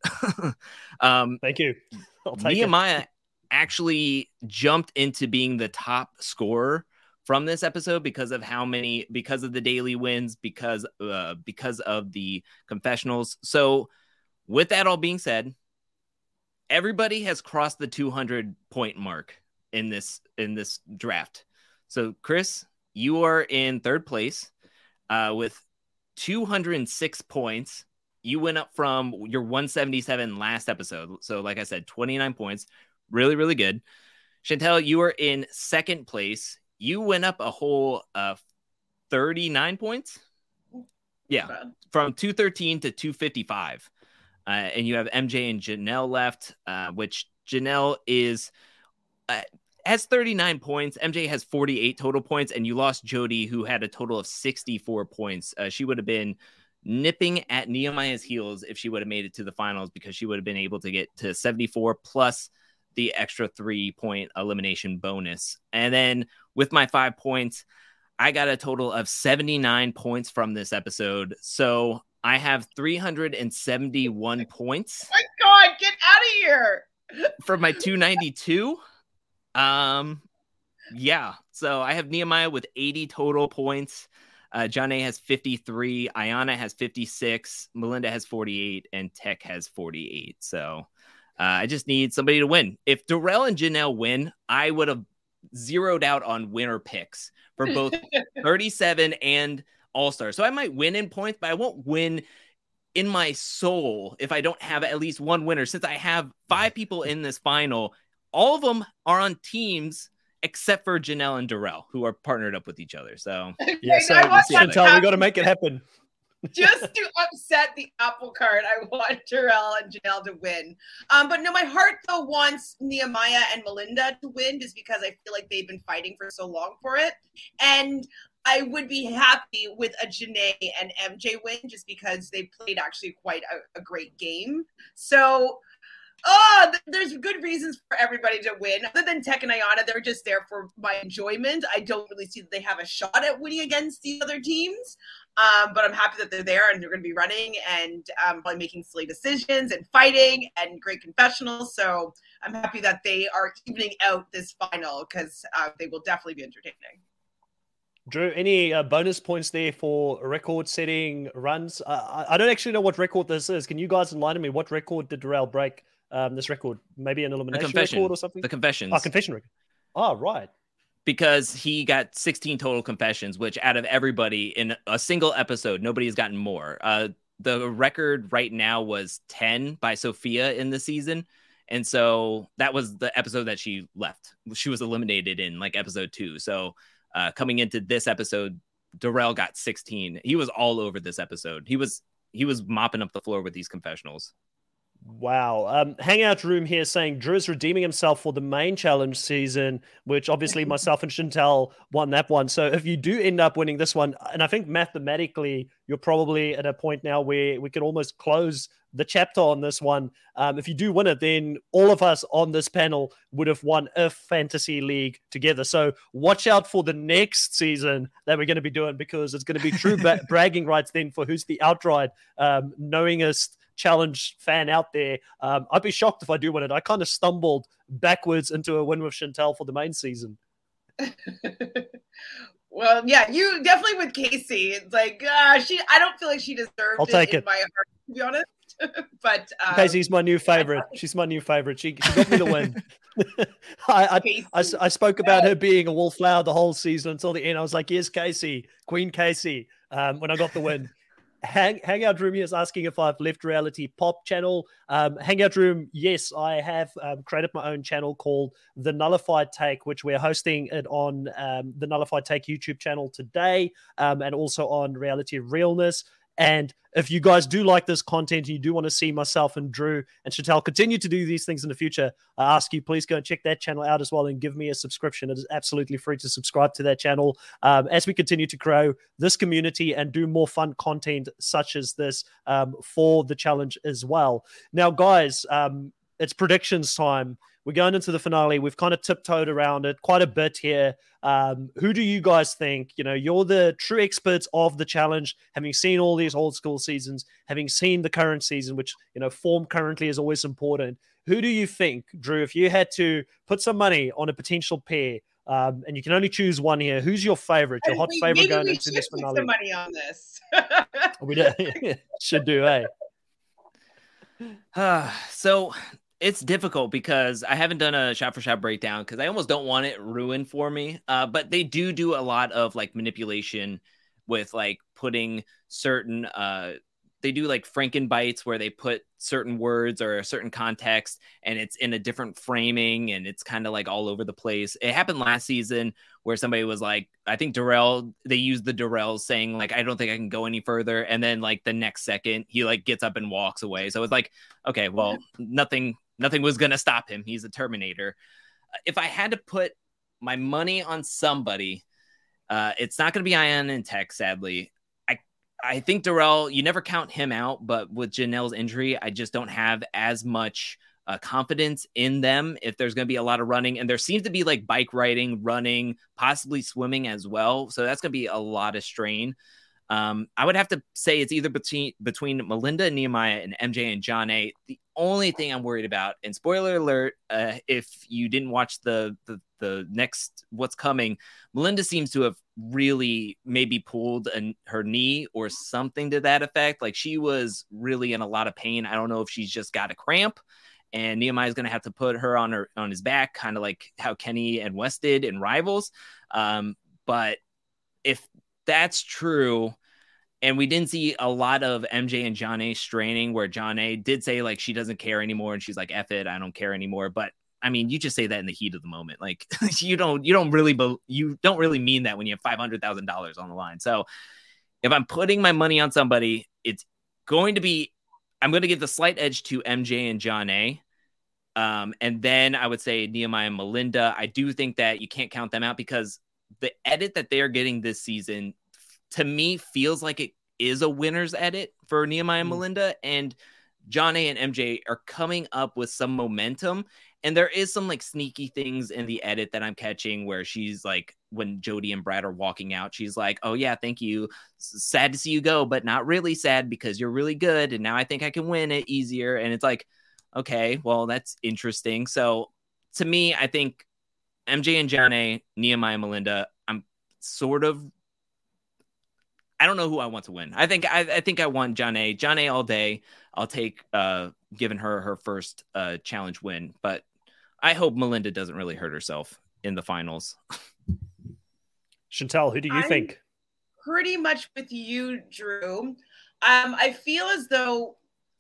um, Thank you. I'll take Nehemiah it. actually jumped into being the top scorer from this episode because of how many, because of the daily wins, because, uh, because of the confessionals. So with that all being said, everybody has crossed the two hundred point mark in this, in this draft. So Chris, you are in third place, uh, with two hundred six points. You went up from your one seventy-seven last episode. So like I said, twenty-nine points, really, really good. Chantel, you are in second place. You went up a whole uh, thirty-nine points. Yeah, from two thirteen to two fifty-five. Uh, and you have M J and Janelle left, uh, which Janelle is uh, has thirty-nine points. M J has forty-eight total points, and you lost Jody, who had a total of sixty-four points. Uh, she would have been nipping at Nehemiah's heels if she would have made it to the finals, because she would have been able to get to seventy-four plus the extra three point elimination bonus. And then with my five points, I got a total of seventy-nine points from this episode. So I have three hundred seventy-one points. Oh my God, get out of here. From my two ninety-two. Um, yeah. So I have Nehemiah with eighty total points. Uh, John A has fifty-three. Ayana has fifty-six. Melinda has forty-eight. And Tech has forty-eight. So Uh, I just need somebody to win. If Darrell and Janelle win, I would have zeroed out on winner picks for both thirty-seven and All-Star. So I might win in points, but I won't win in my soul if I don't have at least one winner. Since I have five people in this final, all of them are on teams except for Janelle and Darrell, who are partnered up with each other. So yeah, so Chantel, we got to make it happen. Just to upset the apple cart, I want Darrell and Janelle to win. Um, but no, my heart though wants Nehemiah and Melinda to win just because I feel like they've been fighting for so long for it. And I would be happy with a Janae and M J win just because they played actually quite a, a great game. So Oh, th- there's good reasons for everybody to win. Other than Tech and Ayana, they're just there for my enjoyment. I don't really see that they have a shot at winning against these other teams. Um, but I'm happy that they're there and they're going to be running and um, probably making silly decisions and fighting and great confessionals. So I'm happy that they are evening out this final because uh, they will definitely be entertaining. Drew, any uh, bonus points there for record-setting runs? Uh, I, I don't actually know what record this is. Can you guys enlighten me? What record did Darrell break? Um, this record, maybe an elimination record or something. The confessions. Oh, confession record. Oh, right. Because he got sixteen total confessions, which out of everybody in a single episode, nobody has gotten more. Uh, the record right now was ten by Sophia in the season. And so that was the episode that she left. She was eliminated in like episode two. So uh, coming into this episode, Darrell got sixteen. He was all over this episode. He was he was mopping up the floor with these confessionals. Wow. Um, Hangout Room here saying Drew's redeeming himself for the main challenge season, which obviously myself and Chantel won that one. So if you do end up winning this one, and I think mathematically you're probably at a point now where we could almost close the chapter on this one. Um, if you do win it, then all of us on this panel would have won a fantasy league together. So watch out for the next season that we're going to be doing, because it's going to be true ba- bragging rights then for who's the outright um, knowingest challenge fan out there. Um, I'd be shocked if I do win it. I kind of stumbled backwards into a win with Chantel for the main season. Well, yeah, you definitely with Casey. It's like uh, she. I don't feel like she deserved I'll it take in it. my heart, to be honest. But um, Casey's my new favorite. She's my new favorite. She, she got me the win. I, I, I, I spoke about her being a wallflower the whole season until the end. I was like, yes, Casey, Queen Casey, um, when I got the win. Hang, Hangout Room is asking if I've left Reality Pop channel. Um, Hangout Room, yes, I have um, created my own channel called The Nullified Take, which we're hosting it on um, the Nullified Take YouTube channel today, um, and also on Reality Realness. And if you guys do like this content and you do want to see myself and Drew and Chantel continue to do these things in the future, I ask you, please go and check that channel out as well and give me a subscription. It is absolutely free to subscribe to that channel um, as we continue to grow this community and do more fun content such as this um, for the challenge as well. Now, guys, um, it's predictions time. We're going into the finale. We've kind of tiptoed around it quite a bit here. Um, who do you guys think? You know, you're the true experts of the challenge, having seen all these old school seasons, having seen the current season, which, you know, form currently is always important. Who do you think, Drew, if you had to put some money on a potential pair, um, and you can only choose one here, who's your favorite, your hot we, favorite going we into this finale? Some money on this. We do. Should do, eh? Uh, so it's difficult because I haven't done a shot for shot breakdown because I almost don't want it ruined for me. Uh, but they do do a lot of like manipulation with like putting certain, uh, they do like Frankenbites where they put certain words or a certain context and it's in a different framing and it's kind of like all over the place. It happened last season where somebody was like, I think Darrell, they used the Darrell saying like, I don't think I can go any further. And then like the next second he like gets up and walks away. So it's like, okay, well, nothing, nothing was going to stop him. He's a Terminator. If I had to put my money on somebody, uh, it's not going to be Ian and Tech, sadly. I I think Darrell, you never count him out, but with Janelle's injury, I just don't have as much uh, confidence in them if there's going to be a lot of running. And there seems to be like bike riding, running, possibly swimming as well. So that's going to be a lot of strain. Um, I would have to say it's either between between Melinda and Nehemiah and M J and John A. The only thing I'm worried about, and spoiler alert, uh, if you didn't watch the, the the next what's coming, Melinda seems to have really maybe pulled an, her knee or something to that effect. Like she was really in a lot of pain. I don't know if she's just got a cramp, and Nehemiah is going to have to put her on her on his back, kind of like how Kenny and Wes did in Rivals. Um, but if that's true, and we didn't see a lot of M J and John A straining where John A did say like she doesn't care anymore and she's like, F it, I don't care anymore. But I mean, you just say that in the heat of the moment. Like you don't, you don't really, be, you don't really mean that when you have five hundred thousand dollars on the line. So if I'm putting my money on somebody, it's going to be, I'm going to give the slight edge to M J and Jonna. Um, and then I would say Nehemiah and Melinda. I do think that you can't count them out because the edit that they are getting this season, to me, feels like it is a winner's edit for Nehemiah and mm. Melinda. And Jonna and M J are coming up with some momentum. And there is some like sneaky things in the edit that I'm catching where she's like, when Jody and Brad are walking out, she's like, oh yeah, thank you. Sad to see you go, but not really sad because you're really good. And now I think I can win it easier. And it's like, okay, well, that's interesting. So to me, I think M J and Jonna, Nehemiah and Melinda, I'm sort of, I don't know who I want to win. I think I, I think I want Jonna. Jonna all day. I'll take uh, giving her her first uh, challenge win, but I hope Melinda doesn't really hurt herself in the finals. Chantel, who do you I'm think? Pretty much with you, Drew. Um, I feel as though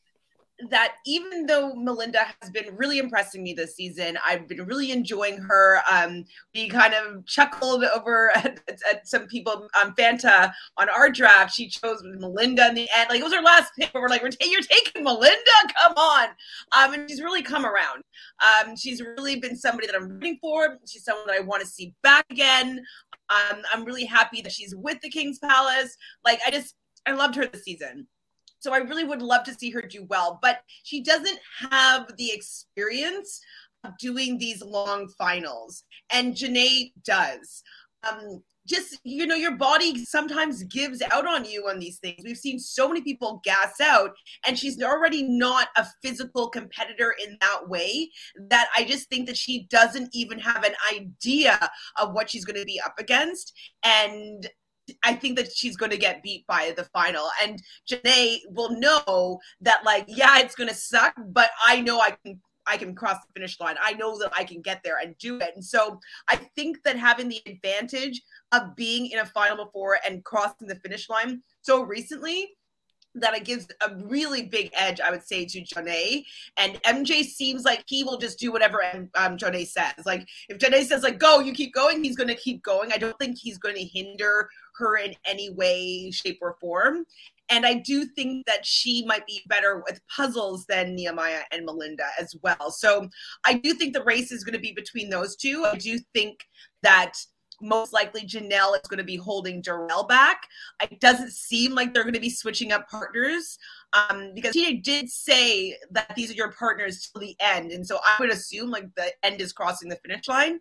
that even though Melinda has been really impressing me this season, I've been really enjoying her. Um, we kind of chuckled over at, at some people, um, Fanta, on our draft. She chose Melinda in the end. Like, it was her last pick, but we're like, we're t- you're taking Melinda? Come on. Um, and she's really come around. Um, she's really been somebody that I'm rooting for. She's someone that I want to see back again. Um, I'm really happy that she's with the King's Palace. Like, I just, I loved her this season. So I really would love to see her do well, but she doesn't have the experience of doing these long finals. And Jonna does. Um, just, you know, your body sometimes gives out on you on these things. We've seen so many people gas out, and she's already not a physical competitor in that way, that I just think that she doesn't even have an idea of what she's going to be up against. And I think that she's going to get beat by the final, and Jonna will know that, like, yeah, it's going to suck, but I know I can, I can cross the finish line. I know that I can get there and do it. And so I think that having the advantage of being in a final before and crossing the finish line so recently, that it gives a really big edge, I would say, to Jonna. And M J seems like he will just do whatever um, Jonna says. Like, if Jonna says, like, go, you keep going, he's going to keep going. I don't think he's going to hinder her in any way, shape, or form. And I do think that she might be better with puzzles than Nehemiah and Melinda as well. So I do think the race is going to be between those two. I do think that most likely Janelle is going to be holding Darrell back. It doesn't seem like they're going to be switching up partners, um, because Tina did say that these are your partners till the end. And so I would assume like the end is crossing the finish line.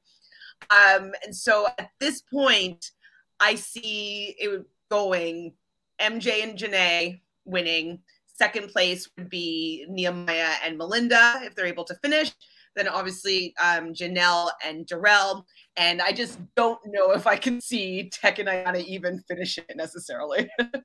Um, and so at this point, I see it going M J and Jonna winning. Second place would be Nehemiah and Melinda if they're able to finish. Then obviously um, Janelle and Darrell. And I just don't know if I can see Tech and Ayana even finish it necessarily.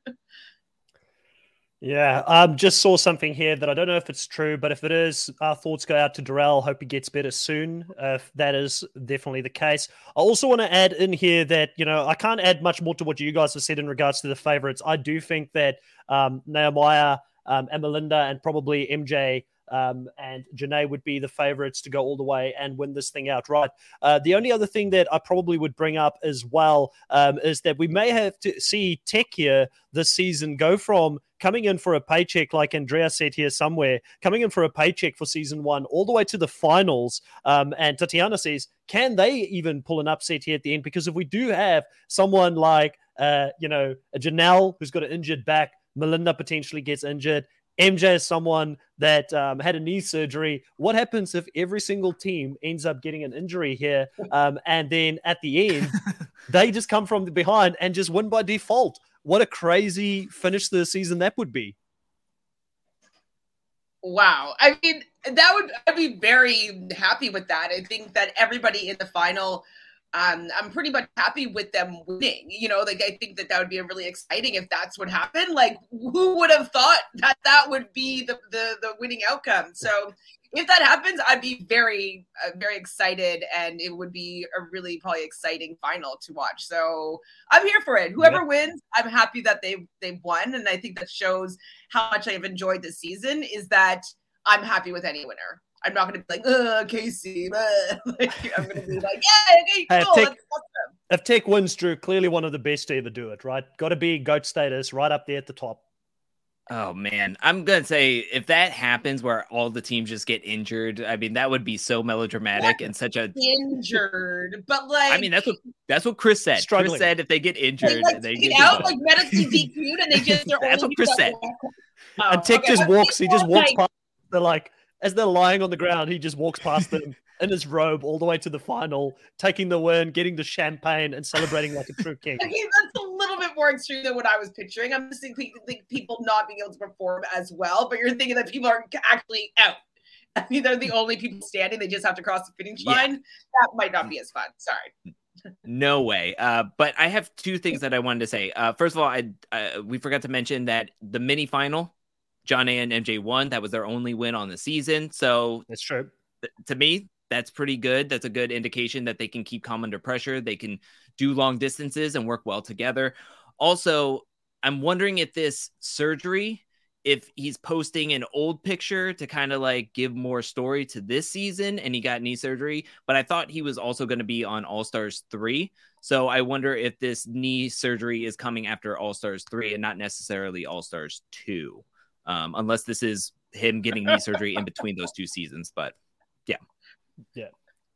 Yeah, um, just saw something here that I don't know if it's true, but if it is, our thoughts go out to Darrell. Hope he gets better soon, uh, if that is definitely the case. I also want to add in here that, you know, I can't add much more to what you guys have said in regards to the favorites. I do think that um, Nehemiah um, and Melinda and probably M J Um, and Jonna would be the favorites to go all the way and win this thing outright. Uh, the only other thing that I probably would bring up as well um, is that we may have to see Tech here this season go from coming in for a paycheck, like Andrea said here somewhere, coming in for a paycheck for season one, all the way to the finals. Um, and Tatiana says, can they even pull an upset here at the end? Because if we do have someone like, uh, you know, a Janelle who's got an injured back, Melinda potentially gets injured, M J is someone that um, had a knee surgery. What happens if every single team ends up getting an injury here? Um, and then at the end, they just come from behind and just win by default. What a crazy finish to the season that would be. Wow. I mean, that would, I'd be very happy with that. I think that everybody in the final, Um, I'm pretty much happy with them winning. You know, like, I think that that would be really exciting if that's what happened. Like, who would have thought that that would be the, the, the winning outcome? So if that happens, I'd be very, uh, very excited, and it would be a really probably exciting final to watch. So I'm here for it. Whoever yeah. wins, I'm happy that they they've won. And I think that shows how much I've enjoyed this season, is that I'm happy with any winner. I'm not going to be like, uh, Casey. Uh. Like, I'm going to be like, yeah, okay, cool. Hey, take, that's awesome. If Tech wins, Drew, clearly one of the best to ever do it, right? Got to be GOAT status right up there at the top. Oh, man. I'm going to say if that happens where all the teams just get injured, I mean, that would be so melodramatic and such a injured. But like, I mean, that's what that's what Chris said. Struggling. Chris said if they get injured, they, like, they get get out, like medically D Q'd, and they just that's what Chris said. Oh, and Tech okay, just walks. He just walks like, past. They're like, as they're lying on the ground, he just walks past them in his robe all the way to the final, taking the win, getting the champagne, and celebrating like a true king. Okay, that's a little bit more extreme than what I was picturing. I'm just thinking people not being able to perform as well, but you're thinking that people are actually out. I mean, they're the only people standing. They just have to cross the finish line. Yeah. That might not be as fun. Sorry. No way. Uh, but I have two things that I wanted to say. Uh, first of all, I uh, we forgot to mention that the mini final, John A and M J won. That was their only win on the season. So that's true. Th- to me, that's pretty good. That's a good indication that they can keep calm under pressure. They can do long distances and work well together. Also, I'm wondering if this surgery, if he's posting an old picture to kind of like give more story to this season and he got knee surgery, but I thought he was also going to be on All-Stars three. So I wonder if this knee surgery is coming after All-Stars three and not necessarily All-Stars two, um, unless this is him getting knee surgery in between those two seasons. But yeah. Yeah.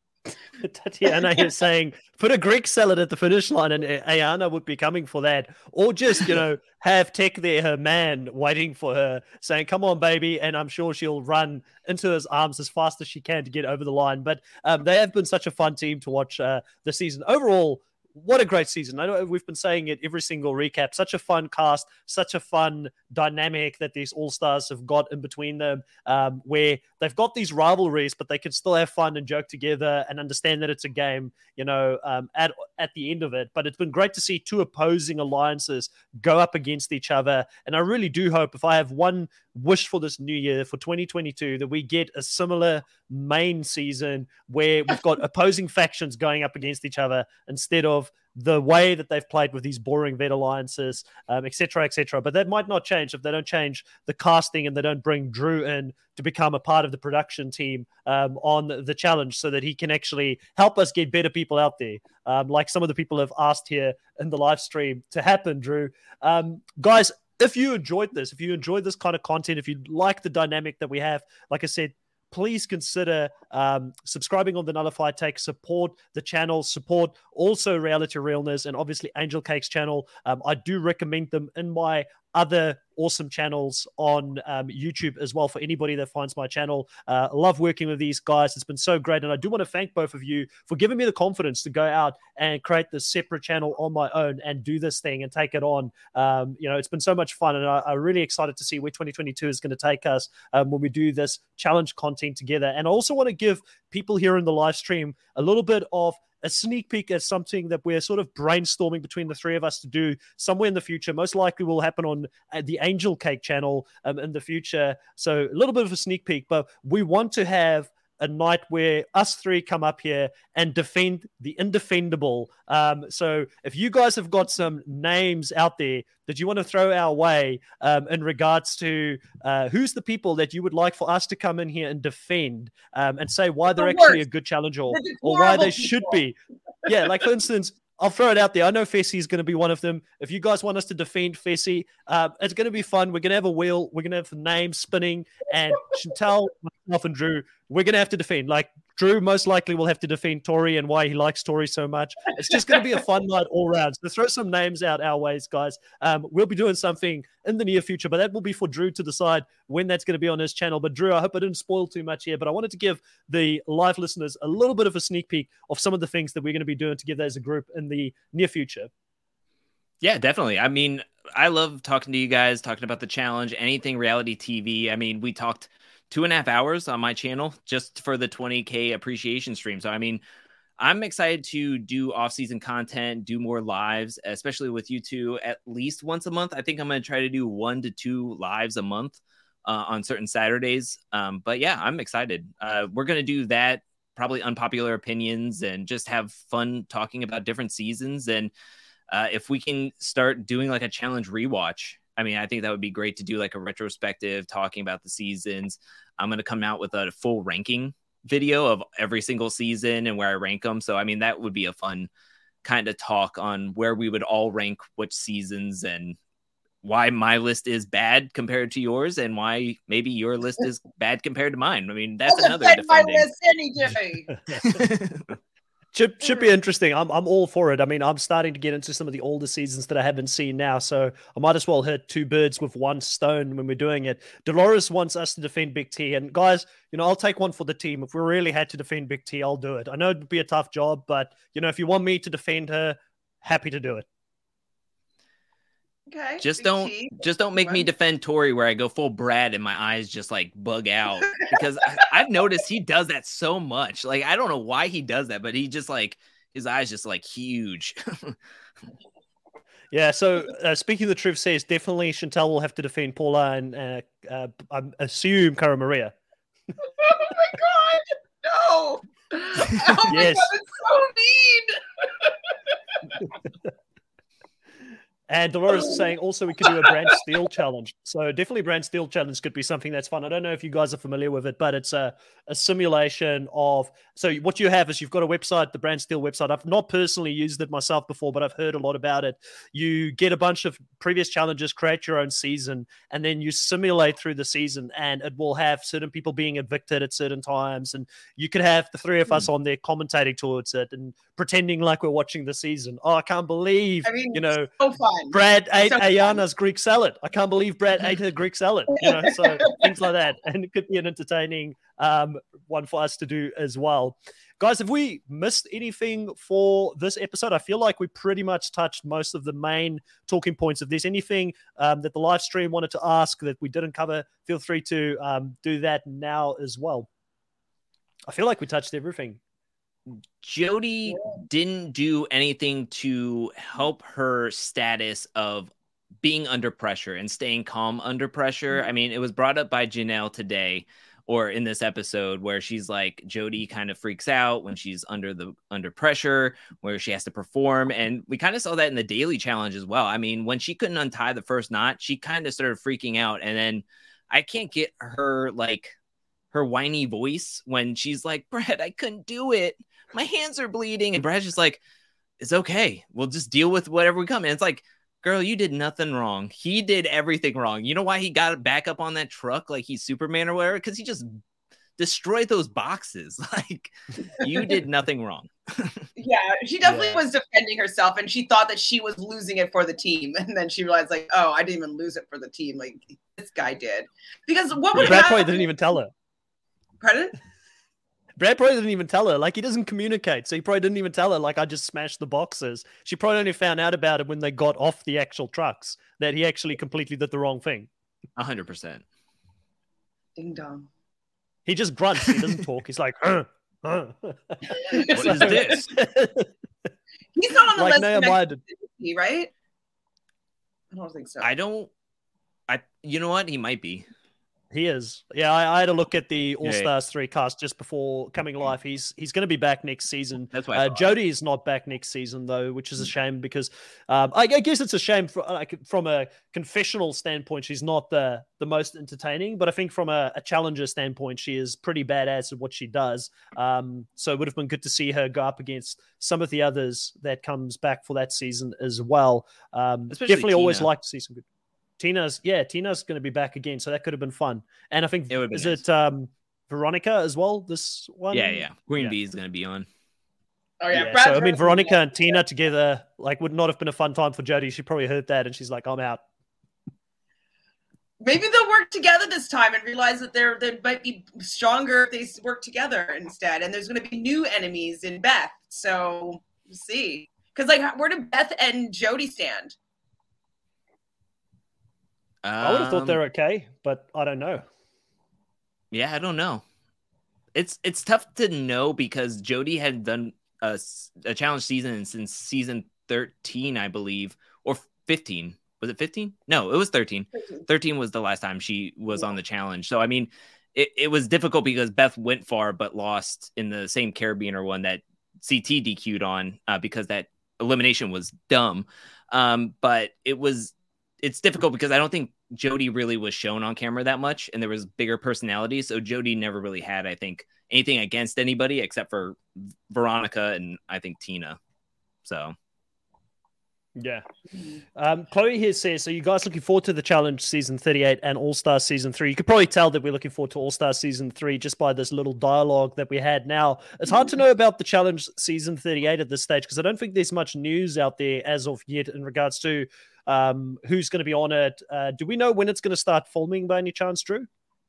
Tatiana is saying, put a Greek salad at the finish line and Ayana would be coming for that. Or just, you know, have Tech there, her man, waiting for her, saying, come on, baby. And I'm sure she'll run into his arms as fast as she can to get over the line. But um, they have been such a fun team to watch uh, this season. Overall, what a great season. I know we've been saying it every single recap. Such a fun cast, such a fun dynamic that these all-stars have got in between them, um, where they've got these rivalries, but they can still have fun and joke together and understand that it's a game, you know, um, at, at the end of it. But it's been great to see two opposing alliances go up against each other. And I really do hope, if I have one wish for this new year, for twenty twenty-two, that we get a similar main season where we've got opposing factions going up against each other instead of the way that they've played with these boring vet alliances, um, et cetera, et cetera. But that might not change if they don't change the casting and they don't bring Drew in to become a part of the production team um, on the challenge so that he can actually help us get better people out there, um, like some of the people have asked here in the live stream to happen, Drew. Um, guys, if you enjoyed this, if you enjoyed this kind of content, if you like the dynamic that we have, like I said, please consider um, subscribing on the Nullified Take, support the channel, support also Reality Realness and obviously Angel Cake's channel. Um, I do recommend them in my other awesome channels on um, YouTube as well for anybody that finds my channel. Uh, love working with these guys. It's been so great. And I do want to thank both of you for giving me the confidence to go out and create this separate channel on my own and do this thing and take it on. Um, you know, it's been so much fun. And I, I'm really excited to see where twenty twenty-two is going to take us um, when we do this challenge content together. And I also want to give people here in the live stream a little bit of a sneak peek at something that we're sort of brainstorming between the three of us to do somewhere in the future. Most likely will happen on uh, the Angel Cake channel um, in the future. So a little bit of a sneak peek, but we want to have a night where us three come up here and defend the indefendable. Um, so if you guys have got some names out there that you want to throw our way um, in regards to uh, who's the people that you would like for us to come in here and defend um, and say why they're The actually worst. a good challenger or, The or why they horrible should people. be. Yeah, like for instance, I'll throw it out there. I know Fessy is going to be one of them. If you guys want us to defend Fessy, uh, it's going to be fun. We're going to have a wheel. We're going to have the names spinning. And Chantel, myself, and Drew, we're going to have to defend. Like, Drew most likely will have to defend Tori and why he likes Tori so much. It's just going to be a fun night all round. So throw some names out our ways, guys. Um, we'll be doing something in the near future, but that will be for Drew to decide when that's going to be on his channel. But Drew, I hope I didn't spoil too much here, but I wanted to give the live listeners a little bit of a sneak peek of some of the things that we're going to be doing together as a group in the near future. Yeah, definitely. I mean, I love talking to you guys, talking about the challenge, anything reality T V. I mean, we talked two and a half hours on my channel just for the twenty K appreciation stream. So, I mean, I'm excited to do off-season content, do more lives, especially with you two at least once a month. I think I'm going to try to do one to two lives a month uh, on certain Saturdays. Um, but yeah, I'm excited. Uh, we're going to do that, probably unpopular opinions, and just have fun talking about different seasons. And uh, if we can start doing like a challenge rewatch, I mean, I think that would be great to do like a retrospective talking about the seasons. I'm going to come out with a full ranking video of every single season and where I rank them. So, I mean, that would be a fun kind of talk on where we would all rank which seasons and why my list is bad compared to yours and why maybe your list is bad compared to mine. I mean, that's I'll another defend my defending. list any day. Should, should be interesting. I'm I'm all for it. I mean, I'm starting to get into some of the older seasons that I haven't seen now, so I might as well hit two birds with one stone when we're doing it. Dolores wants us to defend Big T, and guys, you know, I'll take one for the team. If we really had to defend Big T, I'll do it. I know it'd be a tough job, but you know, if you want me to defend her, happy to do it. Okay. Just Big don't T. just don't make me defend Tori where I go full Brad and my eyes just like bug out because I, I've noticed he does that so much. Like I don't know why he does that, but he just like his eyes just like huge. Yeah, so uh, speaking of the truth says definitely Chantel will have to defend Paula and uh, uh, I assume Cara Maria. Oh my god, no! Oh my Yes. god, it's so mean. And Dolores is saying also we could do a Brand Steel challenge. So definitely Brand Steel challenge could be something that's fun. I don't know if you guys are familiar with it, but it's a, a simulation of... So what you have is you've got a website, the Brand Steel website. I've not personally used it myself before, but I've heard a lot about it. You get a bunch of previous challenges, create your own season, and then you simulate through the season, and it will have certain people being evicted at certain times. And you could have the three of us on there commentating towards it and pretending like we're watching the season. Oh, I can't believe, I mean, you know... so fun. Brad ate So Ayana's Greek salad. I can't believe Brad ate her Greek salad. You know, so things like that. And it could be an entertaining um, one for us to do as well. Guys, have we missed anything for this episode? I feel like we pretty much touched most of the main talking points. If there's anything um, that the live stream wanted to ask that we didn't cover, feel free to um, do that now as well. I feel like we touched everything. Jody didn't do anything to help her status of being under pressure and staying calm under pressure. I mean, it was brought up by Janelle today or in this episode where she's like, Jody kind of freaks out when she's under the under pressure, where she has to perform. And we kind of saw that in the daily challenge as well. I mean, when she couldn't untie the first knot, she kind of started freaking out. And then I can't get her like her whiny voice when she's like, Brad, I couldn't do it. My hands are bleeding. And Brad's just like, it's okay. We'll just deal with whatever we come in. It's like, girl, you did nothing wrong. He did everything wrong. You know why he got back up on that truck like he's Superman or whatever? Because he just destroyed those boxes. Like, you did nothing wrong. Yeah, she definitely Yeah. was defending herself, and she thought that she was losing it for the team. And then she realized, like, oh, I didn't even lose it for the team. Like, this guy did. Because what would Brad happen? probably didn't even tell her. Pardon? Brad probably didn't even tell her. Like, he doesn't communicate. So he probably didn't even tell her, like, I just smashed the boxes. She probably only found out about it when they got off the actual trucks, that he actually completely did the wrong thing. A hundred percent. Ding dong. He just grunts. He doesn't talk. He's like, uh, uh. What is this? He's not on the Like list, Nehemiah next did. to Disney, right? I don't think so. I don't, I, you know what? He might be. He is. Yeah, I, I had a look at the All Yeah, yeah. Stars three cast just before coming live. He's he's going to be back next season. That's why I Uh, thought. Jody is not back next season though, which is a shame because um, I, I guess it's a shame for, like, from a confessional standpoint. She's not the the most entertaining, but I think from a, a challenger standpoint, she is pretty badass at what she does. Um, so it would have been good to see her go up against some of the others that comes back for that season as well. Um, Especially definitely always Tina. like to see some good. Tina's yeah, Tina's going to be back again, so that could have been fun. And I think It would have is been it um, Veronica as well? This one, Yeah, yeah. Queen Yeah. Bee is going to be on. oh, yeah. Yeah, Brad's so I mean, really- Veronica and Tina together, like, would not have been a fun time for Jody. She probably heard that and she's like, "I'm out." Maybe they'll work together this time and realize that they're they might be stronger if they work together instead. And there's going to be new enemies in Beth. So we'll see. Because, like, where do Beth and Jody stand? I would have thought Um, they're okay, but I don't know. Yeah, I don't know. It's it's tough to know because Jody had done a, s- a challenge season since season thirteen, I believe, or fifteen. Was it fifteen? No, it was thirteen. thirteen was the last time she was on the challenge. So, I mean, it, it was difficult because Beth went far but lost in the same Carabiner one that C T D Q'd on uh, because that elimination was dumb. Um, but it was it's difficult because I don't think Jody really was shown on camera that much and there was bigger personalities. So Jody never really had, I think, anything against anybody except for Veronica and I think Tina. So. Yeah. Um, Chloe here says, so you guys looking forward to the challenge season thirty-eight and All-Star season three? You could probably tell that we're looking forward to All-Star season three just by this little dialogue that we had. Now, it's hard to know about the challenge season thirty-eight at this stage because I don't think there's much news out there as of yet in regards to um, who's going to be on it. Uh, do we know when it's going to start filming by any chance, Drew?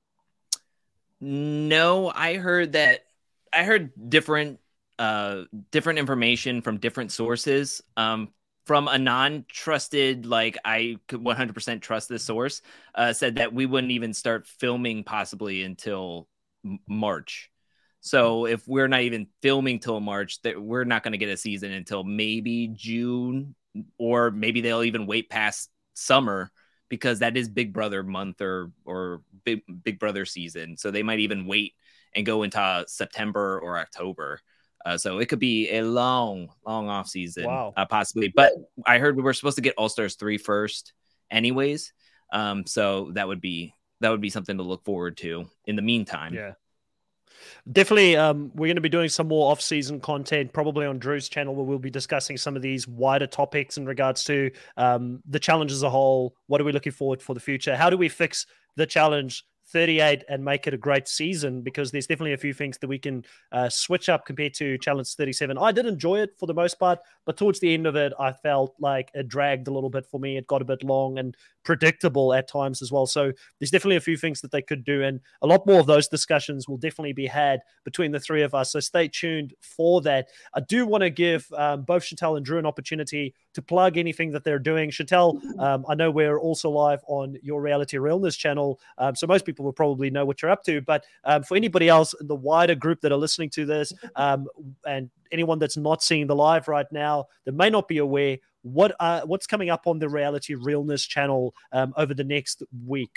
No, I heard that I heard different uh, different information from different sources. Um, from a non-trusted, like I could one hundred percent trust this source, uh, said that we wouldn't even start filming possibly until m- March. So if we're not even filming till March, that we're not going to get a season until maybe June, or maybe they'll even wait past summer because that is Big Brother month or or Big Big Brother season. So they might even wait and go into September or October. Uh, so it could be a long, long off season, wow. uh, possibly. But I heard we were supposed to get All Stars three first, anyways. Um, so that would be that would be something to look forward to in the meantime. Yeah, definitely. Um, we're going to be doing some more off-season content, probably on Drew's channel, where we'll be discussing some of these wider topics in regards to um, the challenge as a whole. What are we looking forward for the future? How do we fix the challenge thirty-eight and make it a great season, because there's definitely a few things that we can uh, switch up compared to challenge thirty-seven. I did enjoy it for the most part, but towards the end of it, I felt like it dragged a little bit for me. It got a bit long and predictable at times as well. So there's definitely a few things that they could do, and a lot more of those discussions will definitely be had between the three of us. So stay tuned for that. I do want to give um, both Chantel and Drew an opportunity to plug anything that they're doing. Chantel, um, I know we're also live on your Reality Realness channel, um, so most people will probably know what you're up to. But um, for anybody else in the wider group that are listening to this, um, and anyone that's not seeing the live right now that may not be aware, what uh, what's coming up on the Reality Realness channel um, over the next week?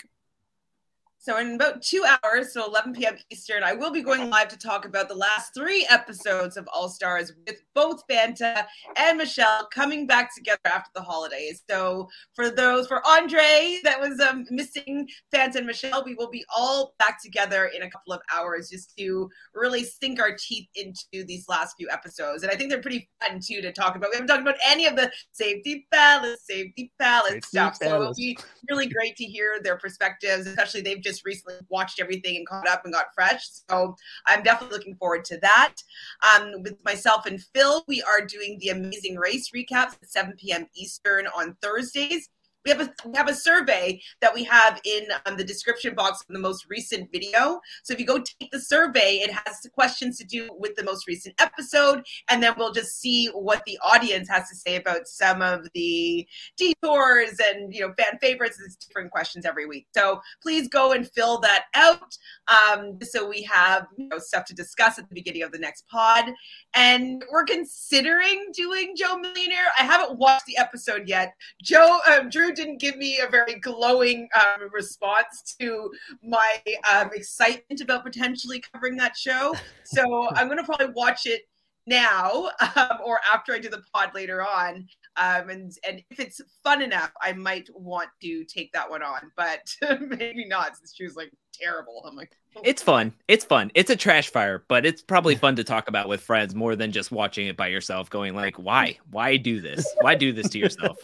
So in about two hours, so eleven p.m. Eastern, I will be going live to talk about the last three episodes of All Stars with both Fanta and Michelle coming back together after the holidays. So for those, for Andre that was um, missing Fanta and Michelle, we will be all back together in a couple of hours just to really sink our teeth into these last few episodes. And I think they're pretty fun too to talk about. We haven't talked about any of the Safety Palace, Safety Palace safety stuff. Palace. So it'll be really great to hear their perspectives, especially they've just recently watched everything and caught up and got fresh. So I'm definitely looking forward to that. Um, with myself and Phil, we are doing the Amazing Race recaps at seven p.m. Eastern on Thursdays. We have a we have a survey that we have in um, the description box of the most recent video. So if you go take the survey, it has the questions to do with the most recent episode, and then we'll just see what the audience has to say about some of the detours and, you know, fan favorites. It's different questions every week. So please go and fill that out, um, so we have, you know, stuff to discuss at the beginning of the next pod. And we're considering doing Joe Millionaire. I haven't watched the episode yet. Joe, um, Drew didn't give me a very glowing um, response to my um, excitement about potentially covering that show. So I'm going to probably watch it now um, or after I do the pod later on. Um, and, and if it's fun enough, I might want to take that one on, but maybe not, since she was like terrible. I'm like, oh. It's fun. It's fun. It's a trash fire, but it's probably fun to talk about with friends more than just watching it by yourself going like, why? Why do this? Why do this to yourself?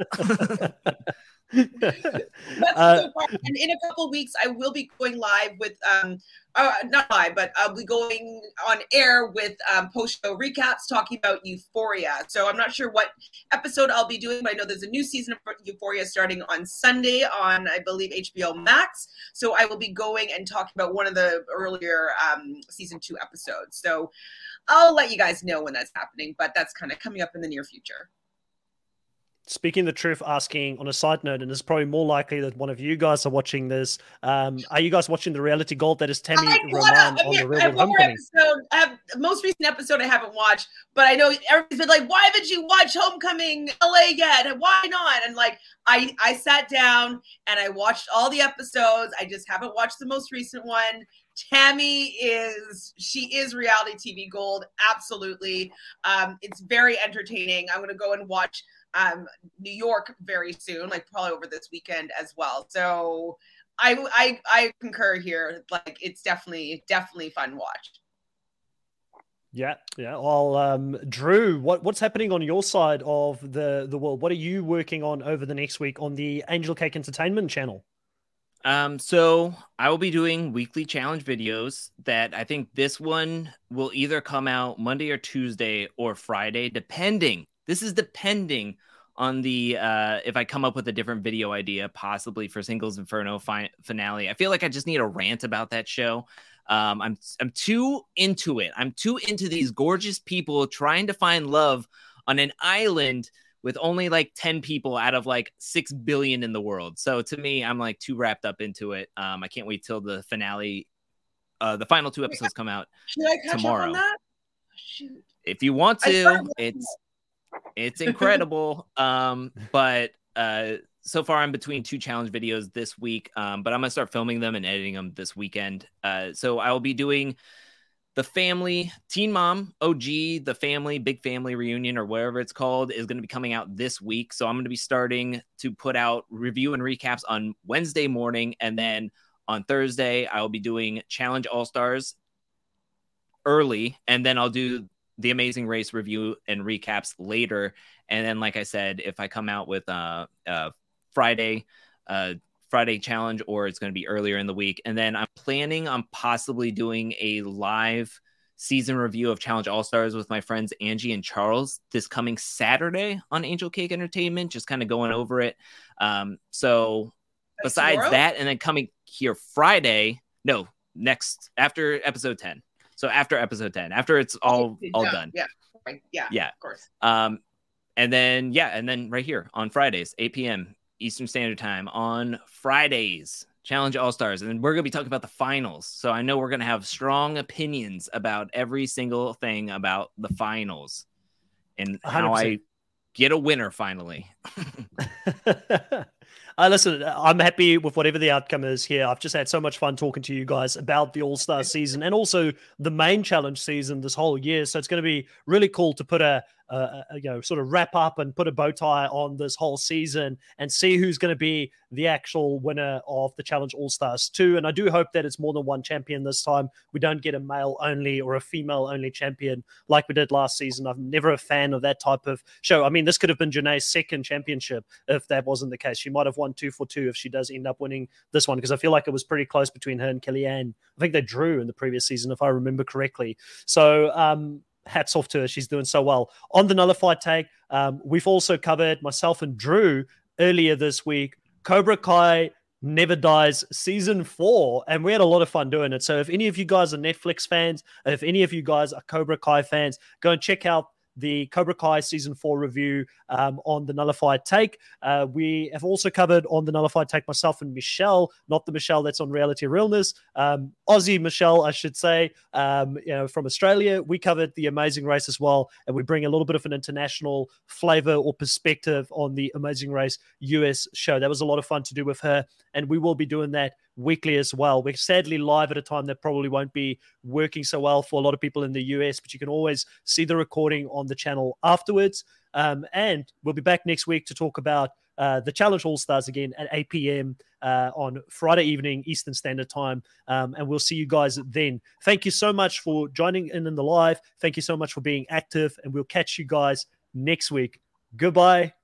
That's uh, so far. And in a couple of weeks, I will be going live with, um, uh, not live, but I'll be going on air with um, post-show recaps talking about Euphoria. So I'm not sure what episode I'll be doing, but I know there's a new season of Euphoria starting on Sunday on, I believe, H B O Max. So I will be going and talking about one of the earlier um, season two episodes. So I'll let you guys know when that's happening, but that's kind of coming up in the near future. Speaking the truth, asking on a side note, and it's probably more likely that one of you guys are watching this. Um, are you guys watching the reality gold that is Tammy Roman I mean, on the Real I have World one more Homecoming? episode. I have the most recent episode I haven't watched, but I know everybody's been like, "Why haven't you watched Homecoming L A yet? And why not?" And like, I I sat down and I watched all the episodes. I just haven't watched the most recent one. Tammy is, she is reality T V gold. Absolutely. Um, it's very entertaining. I'm going to go and watch um, New York very soon, like probably over this weekend as well. So I, I, I concur here. Like, it's definitely, definitely fun watch. Yeah, yeah. Well, um, Drew, what, what's happening on your side of the, the world? What are you working on over the next week on the Angel Cake Entertainment channel? Um, so I will be doing weekly challenge videos that I think this one will either come out Monday or Tuesday or Friday, depending. This is depending on the uh if I come up with a different video idea, possibly for Singles Inferno fi- finale. I feel like I just need a rant about that show. Um, I'm I'm too into it. I'm too into these gorgeous people trying to find love on an island with only like ten people out of like six billion in the world. So to me, I'm like too wrapped up into it. Um, I can't wait till the finale, uh, the final two episodes come out Should I catch tomorrow. up on that? Shoot. If you want to, it's it's incredible. um, but uh, so far I'm between two challenge videos this week. Um, but I'm gonna start filming them and editing them this weekend. Uh, so I will be doing the family, Teen Mom O G, the family, big family reunion, or whatever it's called, is going to be coming out this week. So I'm going to be starting to put out review and recaps on Wednesday morning. And then on Thursday, I will be doing Challenge All-Stars early. And then I'll do the Amazing Race review and recaps later. And then, like I said, if I come out with uh, uh, Friday, uh, Friday challenge, or it's going to be earlier in the week. And then I'm planning on possibly doing a live season review of Challenge All-Stars with my friends Angie and Charles this coming Saturday on Angel Cake Entertainment, just kind of going over it. Um, so That's besides tomorrow? that, and then coming here Friday, no, next, after episode ten. So after episode ten, after it's all, Oh, all yeah, done. Yeah. Right. Yeah. Yeah. Of course. Um, and then, yeah, and then right here on Fridays, eight p.m. Eastern Standard Time on Fridays, Challenge All-Stars. And then we're going to be talking about the finals. So I know we're going to have strong opinions about every single thing about the finals and how one hundred percent I get a winner finally. Uh, listen, I'm happy with whatever the outcome is here. I've just had so much fun talking to you guys about the All-Star season and also the main challenge season this whole year. So it's going to be really cool to put a, a, a you know, sort of wrap up and put a bow tie on this whole season and see who's going to be the actual winner of the Challenge All-Stars two. And I do hope that it's more than one champion this time. We don't get a male only or a female only champion like we did last season. I'm never a fan of that type of show. I mean, this could have been Janae's second championship if that wasn't the case. She might have won two for two if she does end up winning this one, because I feel like it was pretty close between her and Kellyanne. I think they drew in the previous season, if I remember correctly. So um, hats off to her. She's doing so well. On the nullified take, um, we've also covered, myself and Drew, earlier this week, Cobra Kai Never Dies season four, and we had a lot of fun doing it. So if any of you guys are Netflix fans, if any of you guys are Cobra Kai fans, go and check out the Cobra Kai season four review um, on the Nullified Take. Uh, we have also covered on the Nullified Take myself and Michelle, not the Michelle that's on Reality Realness, um, Aussie Michelle, I should say, um, you know, from Australia. We covered the Amazing Race as well, and we bring a little bit of an international flavor or perspective on the Amazing Race U S show. That was a lot of fun to do with her, and we will be doing that weekly as well. We're sadly live at a time that probably won't be working so well for a lot of people in the U S, but you can always see the recording on the channel afterwards. Um, and we'll be back next week to talk about uh, the Challenge All-Stars again at eight p.m. Uh, on Friday evening, Eastern Standard Time. Um, and we'll see you guys then. Thank you so much for joining in in the live. Thank you so much for being active, and we'll catch you guys next week. Goodbye.